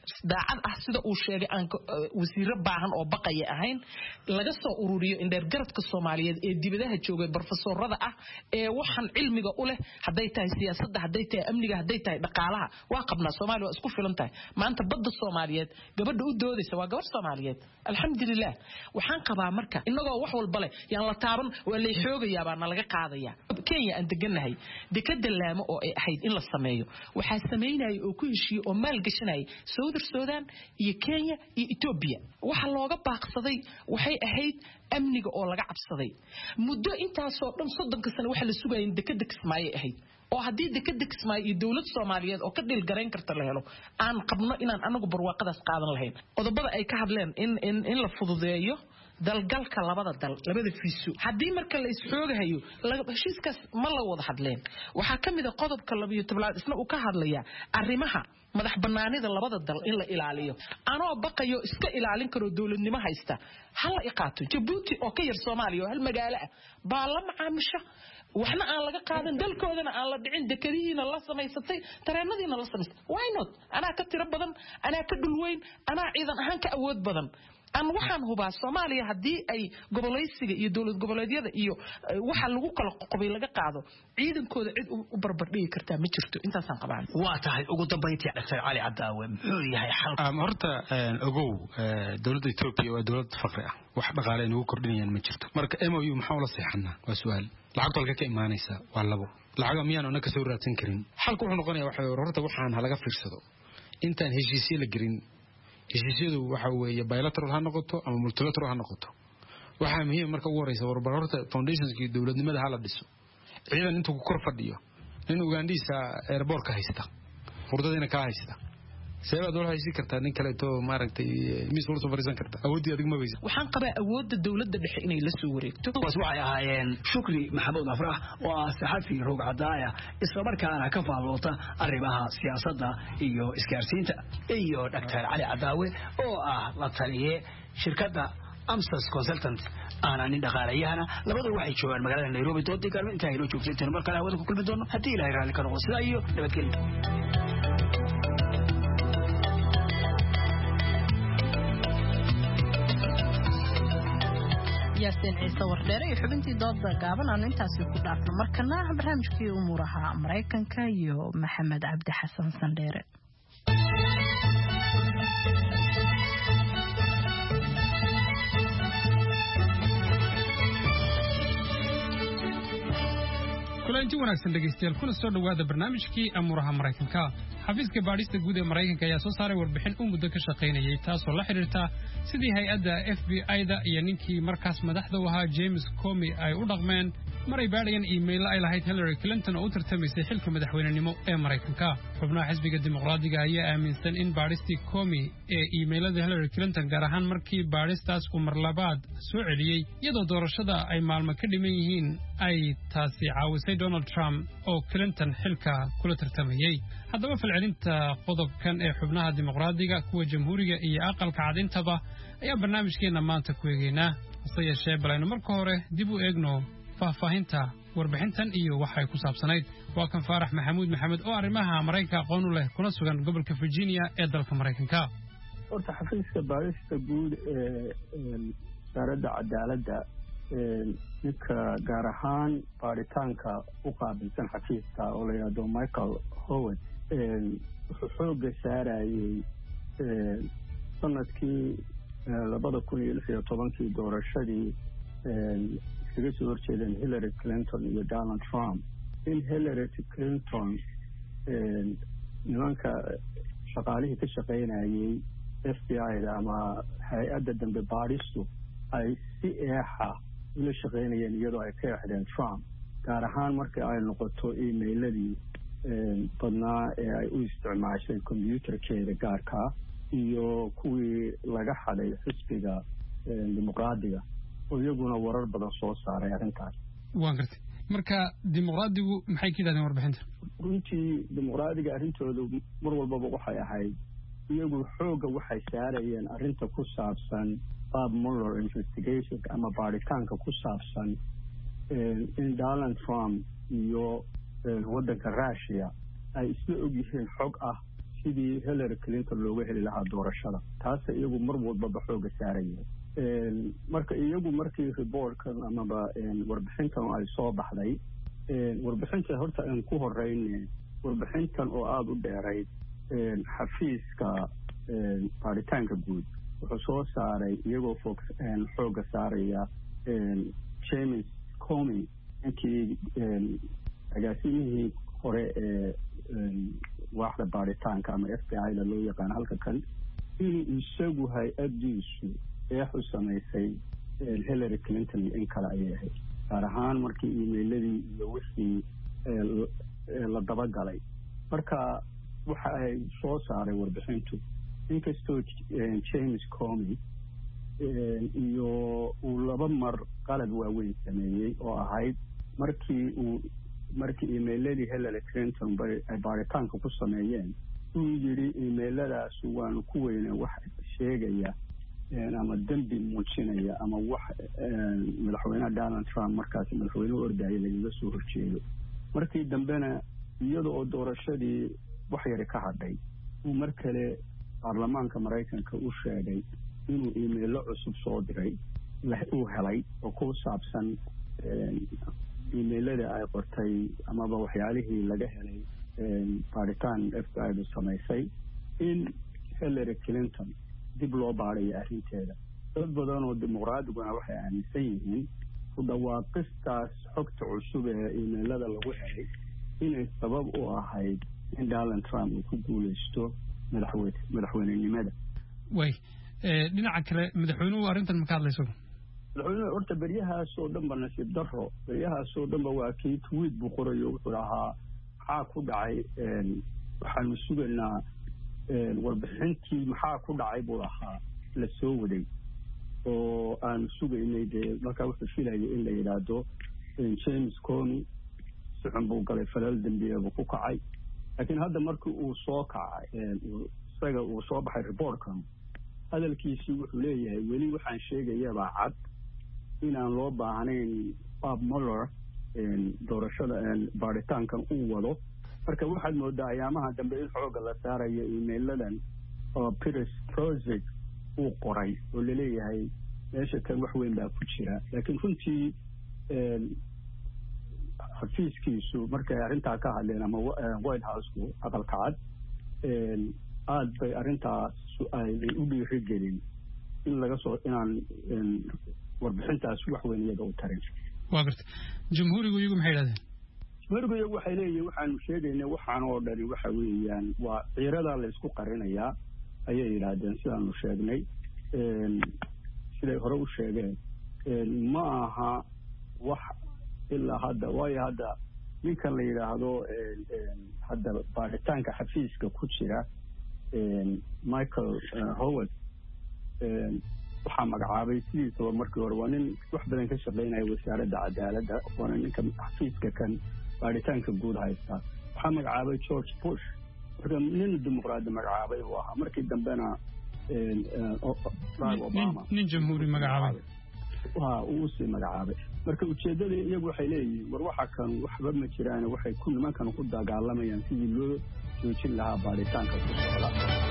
S17: daacad ah sida uu sheegay aan wasiiro baahan oo baqaya ahayn laga soo ururiyo indheergaradka Soomaaliyeed ee dibadaha joogay professorada ah ee waxan cilmiga u leh haday tahay siyaasadda haday tahay amniga haday tahay dhaqaalaha waa qabnaa Soomaaliya waa isku filan tahay maanta badda Soomaaliyeed gabadha u doodaysa waa gabar Soomaaliyeed alxamdulillah waxaan qabaa marka inagoo wax walba leh yaan la taaban waa la xoogayaa baa laga qaadaya Kenya aan deganahay dekada laamo oo ay ahayd in la sameeyo waxa sameynay oo ku heshiyo oo maal gashanay Suudaan iyo Kenya iyo Ethiopia waxa looga baaqsaday waxay ahayd amniga oo laga cabsaday muddo intaas oo dhan 30 sano waxa la sugayay dekada Kismaayo ahayd oo hadii dekada Kismaayo iyo dawlad Soomaaliyeed oo ka dhil gareyn karta la helo aan qabno inaan anagu barwaaqadaas qaadan lahayn qodobada ay ka hadleen in la fududeeyo dalgalka labada fiiso hadii marka la isxoogahayo heshiiskaas ma la wada hadleen waxa kamid ah qodobka 12 isna uu ka hadlaya arrimaha madax banaanida labada dal in la ilaaliyo anoo baqayo iska ilaalin karo dawladnimo haysta hal iqaato Djibouti oo ka yar Soomaaliya hal magaalo ah baa la macaamisha waxna aan laga qaadan dalkoodana aan la dhicin dekadiina la samaysatay tareenadiina la samaysatay why not ana ka tiro badan ana ka dhulweyn ana ciidan ahaan ka awood badan aan waxaan hubaa Soomaaliya hadii ay goboleysiga iyo dawlad goboleedyada iyo waxa lagu kala qoqobay laga qaado ciidankooda cid u barbardhigi kartaa ma jirto intaas aan qabaan
S16: waa tahay ugu dambeyntii Dr. Cali Cadaawe muxuu yahay xal
S18: horta ogow dawladda Ethiopia waa dawlad faqri ah wax dhaqaale inuu kordhinayaan ma jirto marka MOU maxaa la seexanaa waa su'aal lacagta halka ka imaanaysa waa labo lacaga miyaan ka soo raadsan karin xalku wuxuu noqonayaa waxa horta waxaan halaga fiirsado intaan heshiisiye la garin heshiisyadu waxa weeye bilateral ha noqoto ama multilateral ha noqoto waxa muhiim marka ugu horeysa warbarorta foundationskii dawladnimada hala dhiso ciidan intuu ku kor fadhiyo nin Ugandisa airport ka haysta furdadina ka haysta sabab dawladda haysi kartaa nin kale to maaragtay miis urso fariisan karta awoodii adig ma weysa
S16: waxaan qabaa awoodda dawladda dhexe inay la soo wareegto waxay ahaayeen Shukri Maxamuud Afrax oo ah saxafi roog cadaaya isla markaana ka faalloota arrimaha siyaasadda iyo isgaarsiinta iyo Dr. Cali Cadaawe oo ah la taliye shirkadda Amsas Consultants ana nin dhaqaalayahana labadaba waxay joogaan magaalada Nairobi doodii kale inta ay loo joogteen markale wada ku kulmi doono hadii Ilaahay raali ka noqdo sida iyo nabadgelyo
S1: yaasiin ciise wardheere iyo xubintii dooda gaaban aan intaasi ku dhaafno markana barnaamijkii umuuraha Mareykanka iyo Maxamed Cabdi Xasan Sandheere
S19: kulanti wanaagsan dhageystayaal kuna soo dhawaada barnaamijkii umuuraha Mareykanka xafiiska baadhista guud ee Mareykanka ayaa soo saaray warbixin muddo ka shaqeynayay taasoo la xiriirta sidii hay'adda FBI-da iyo ninkii markaas madaxda u ahaa James Comey ay u dhaqmeen maray baadhayeen email ay lahayd Hillary Clinton oo u tartamaysay xilka madaxweynenimo ee Mareykanka xubnaha xisbiga dimuqraadiga ayaa aaminsan in baadhistii Comey ee emailada Hillary Clinton gaar ahaan markii baadhistaas uu mar labaad soo celiyay iyadoo doorashada ay maalmo ka dhiman yihiin ay taasi caawisay Donald Trump oo Clinton xilka kula tartamayay haddaba falcelinta qodobkan ee xubnaha dimuqraadiga kuwa jamhuuriga iyo aqalka cadintaba ayaa barnaamijkeena maanta ku eegaynaa hase yeeshee balaynu marka hore dib u eegno faahfaahinta warbixintan iyo waxay ku saabsanayd waa kan Faarax Maxamuud Maxamed oo arrimaha Mareykanka aqoon u leh kuna sugan gobolka Virginia ee dalka Mareykanka
S20: horta xafiiska baadhista guud ee wasaaradda cadaaladda ninka gaar ahaan baaritaanka u qaabilsan xafiiska oo la yidhaahdo Michael Howard wuxuu xoogga saarayay sanadkii 2016 doorashadii iskaga soo horjeedeen Hillary Clinton iyo Donald Trump in Hillary Clinton nimanka shaqaalihii ka shaqaynayay FBI-da ama hay-adda dambe baadhistu ay si eexa ula shaqaynayeen iyadoo ay ka eexdeen Trump gaar ahaan markii ay noqoto emailadii badnaa ee ay u isticmaashay kombiyuutarkeeda gaarkaa iyo kuwii laga xaday xisbiga dimuqraadiga oo iyaguna warar badan soo saaray arrintaas
S19: waan gartay marka dimuqraadigu maxay ka yidhahdeen warbixinta
S20: runtii dimuqraadiga arrintoodu mar walbaba waxay ahayd iyagu xoogga waxay saarayeen arrinta ku saabsan Bob Mueller investigation ama baaritaanka ku saabsan in Donald Trump iyo waddanka Russia ay isla ogyihiin xog ah sidii Hillary Clinton looga heli lahaa doorashada taas iyagu mar walba xooga saarayeen marka iyagu markii reportkan amaba warbixintan ay soo baxday warbixinta horta aan ku horeyn warbixintan oo aad u dheeray xafiiska baaritaanka guud wuxuu soo saaray iyagoo xooga saaraya James Comey inkii agaasimihii hore waaxda baaritaanka ama FBI-da loo yaqaan halka kan in isagu hay-adiisu eexu samaysay Hillary Clinton in kale ayay ahayd gaar ahaan markii iimayladii iyo wixii la dabagalay marka waxa ay soo saaray warbixintu inkastoo James Comey iyo uu laba mar qalad waaweyn sameeyey oo ahayd markii iimayladii Hillary Clinton ay baaritaanka ku sameeyeen uu yidhi iimayladaas waanu ku weynaa wax sheegaya ama dembi muujinaya ama wax madaxweynaha Donald Trump markaas madaxweynuhu ordayay lagaga soo horjeedo markii dambena iyadoo oo doorashadii wax yar ka hadhay uu mar kale baarlamaanka Mareykanka u sheegay inuu iimaylo cusub soo diray uu helay oo ku saabsan iimaylada ay qortay amaba waxyaalihii laga helay baaritaan FBI-du samaysay in Hillary Clinton dib loo baarayo arrinteeda dad badan oo dimuqraadiyaduna waxay aaminsan yihiin ku dhawaaqistaas xogta cusub ee iimaylada lagu helay inay sabab u ahayd in Donald Trump uu ku guuleysto madaxweynenimada
S19: dhinaca kale madaxweynuhu arrintan ma ka hadlayso
S20: madaxweynuhu horta beryahaas oo dhanba nasiib darro beryahaas oo dhanba waa kii tweet buu qorayo wuxuu ahaa maxaa ku dhacay waxaanu sugaynaa warbixintii maxaa ku dhacay buu ahaa la soo waday oo aan sugaynay dee markaa wuxuu filayay in la yidhaahdo James Comey si xun buu galay falal dambiye buu ku kacay laakiin hadda markii uu soo kacay isaga uu soo baxay reportkan hadalkiisii wuxuu leeyahay weli waxaan sheegayaba cad inaan loo baahnayn Bob Mueller doorashada baaritaankan uu wado marka waxaad moodaa ayaamaha dambe in xooga la saarayo iimayladan oo Peter Strzok uu qoray oo laleeyahay meesha kan wax weyn baa ku jira laakiin runtii xafiiskiisu markay arrintaa ka hadleen ama White House-ku aqalka cad aad bay arrintaas ay u dhiirigelin in laga soo inaan warbixintaas wax weyn iyada u tarin
S19: waa garta jumhuurigu iyagu maxay yidhahdeen
S20: jumhuurigu iyagu waxay leeyihiin waxaanu sheegaynay waxaan oo dhani waxa weeyaan waa ciiradaa la isku qarinayaa ayay yidhaahdeen sidaanu sheegnay siday hore u sheegeen ma aha wax ilaa hadda waayo hadda ninkan la yidhaahdo hadda baaritaanka xafiiska ku jira Michael Howard waxaa magacaabay sidiisaba markii hore waa nin wax badan ka shaqeynaya wasaaradda cadaaladda waana ninka xafiiska kan baaritaanka guud haysta waxaa magacaabay George Bush marka nin dimuqraadi magacaabay uu ahaa markii dambena
S19: nin jamhuuri magacaabay
S20: uu sii magacaabay marka ujeedada iyagu waxay leeyihiin war waxa kan waxba ma jiraan waxay ku nimankan ku dagaalamayaan sidii loo joojin lahaa baaritaanka ku socda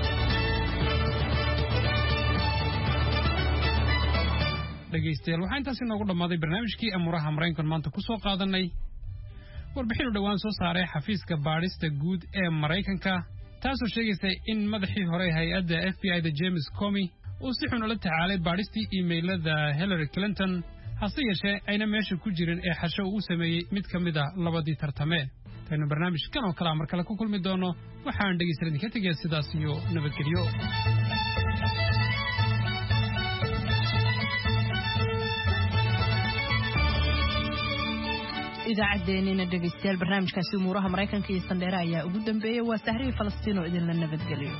S19: dhegaystayaal waxaa intaas inoogu dhammaaday barnaamijkii amuraha Mareykanka maanta ku soo qaadanay warbixin u dhawaan soo saaray xafiiska baadhista guud ee Mareykanka taasoo sheegaysa in madaxii hore hay'adda FBI-da James Comey uu si xun ula tacaalay baadhistii iimaylada Hillary Clinton hase yeeshee ayna meesha ku jirin ee xasho uu sameeyey mid ka mid ah labadii tartame taynu barnaamijkan oo kale mar kale ku kulmi doono waxaan dhegaystayaal idinka tegayaa sidaas iyo nabadgelyo
S1: idaacaddeenina dhegaystayaal barnaamijkaasi umuuraha Mareykanka iyo Sandheere ayaa ugu dambeeyay waa Sahriye Falastiin oo idinla nabadgeliyo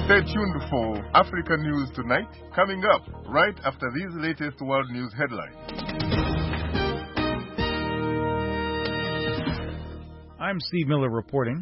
S21: Stay tuned for Africa News Tonight, coming up right after these latest world news headlines.
S22: I'm Steve Miller reporting.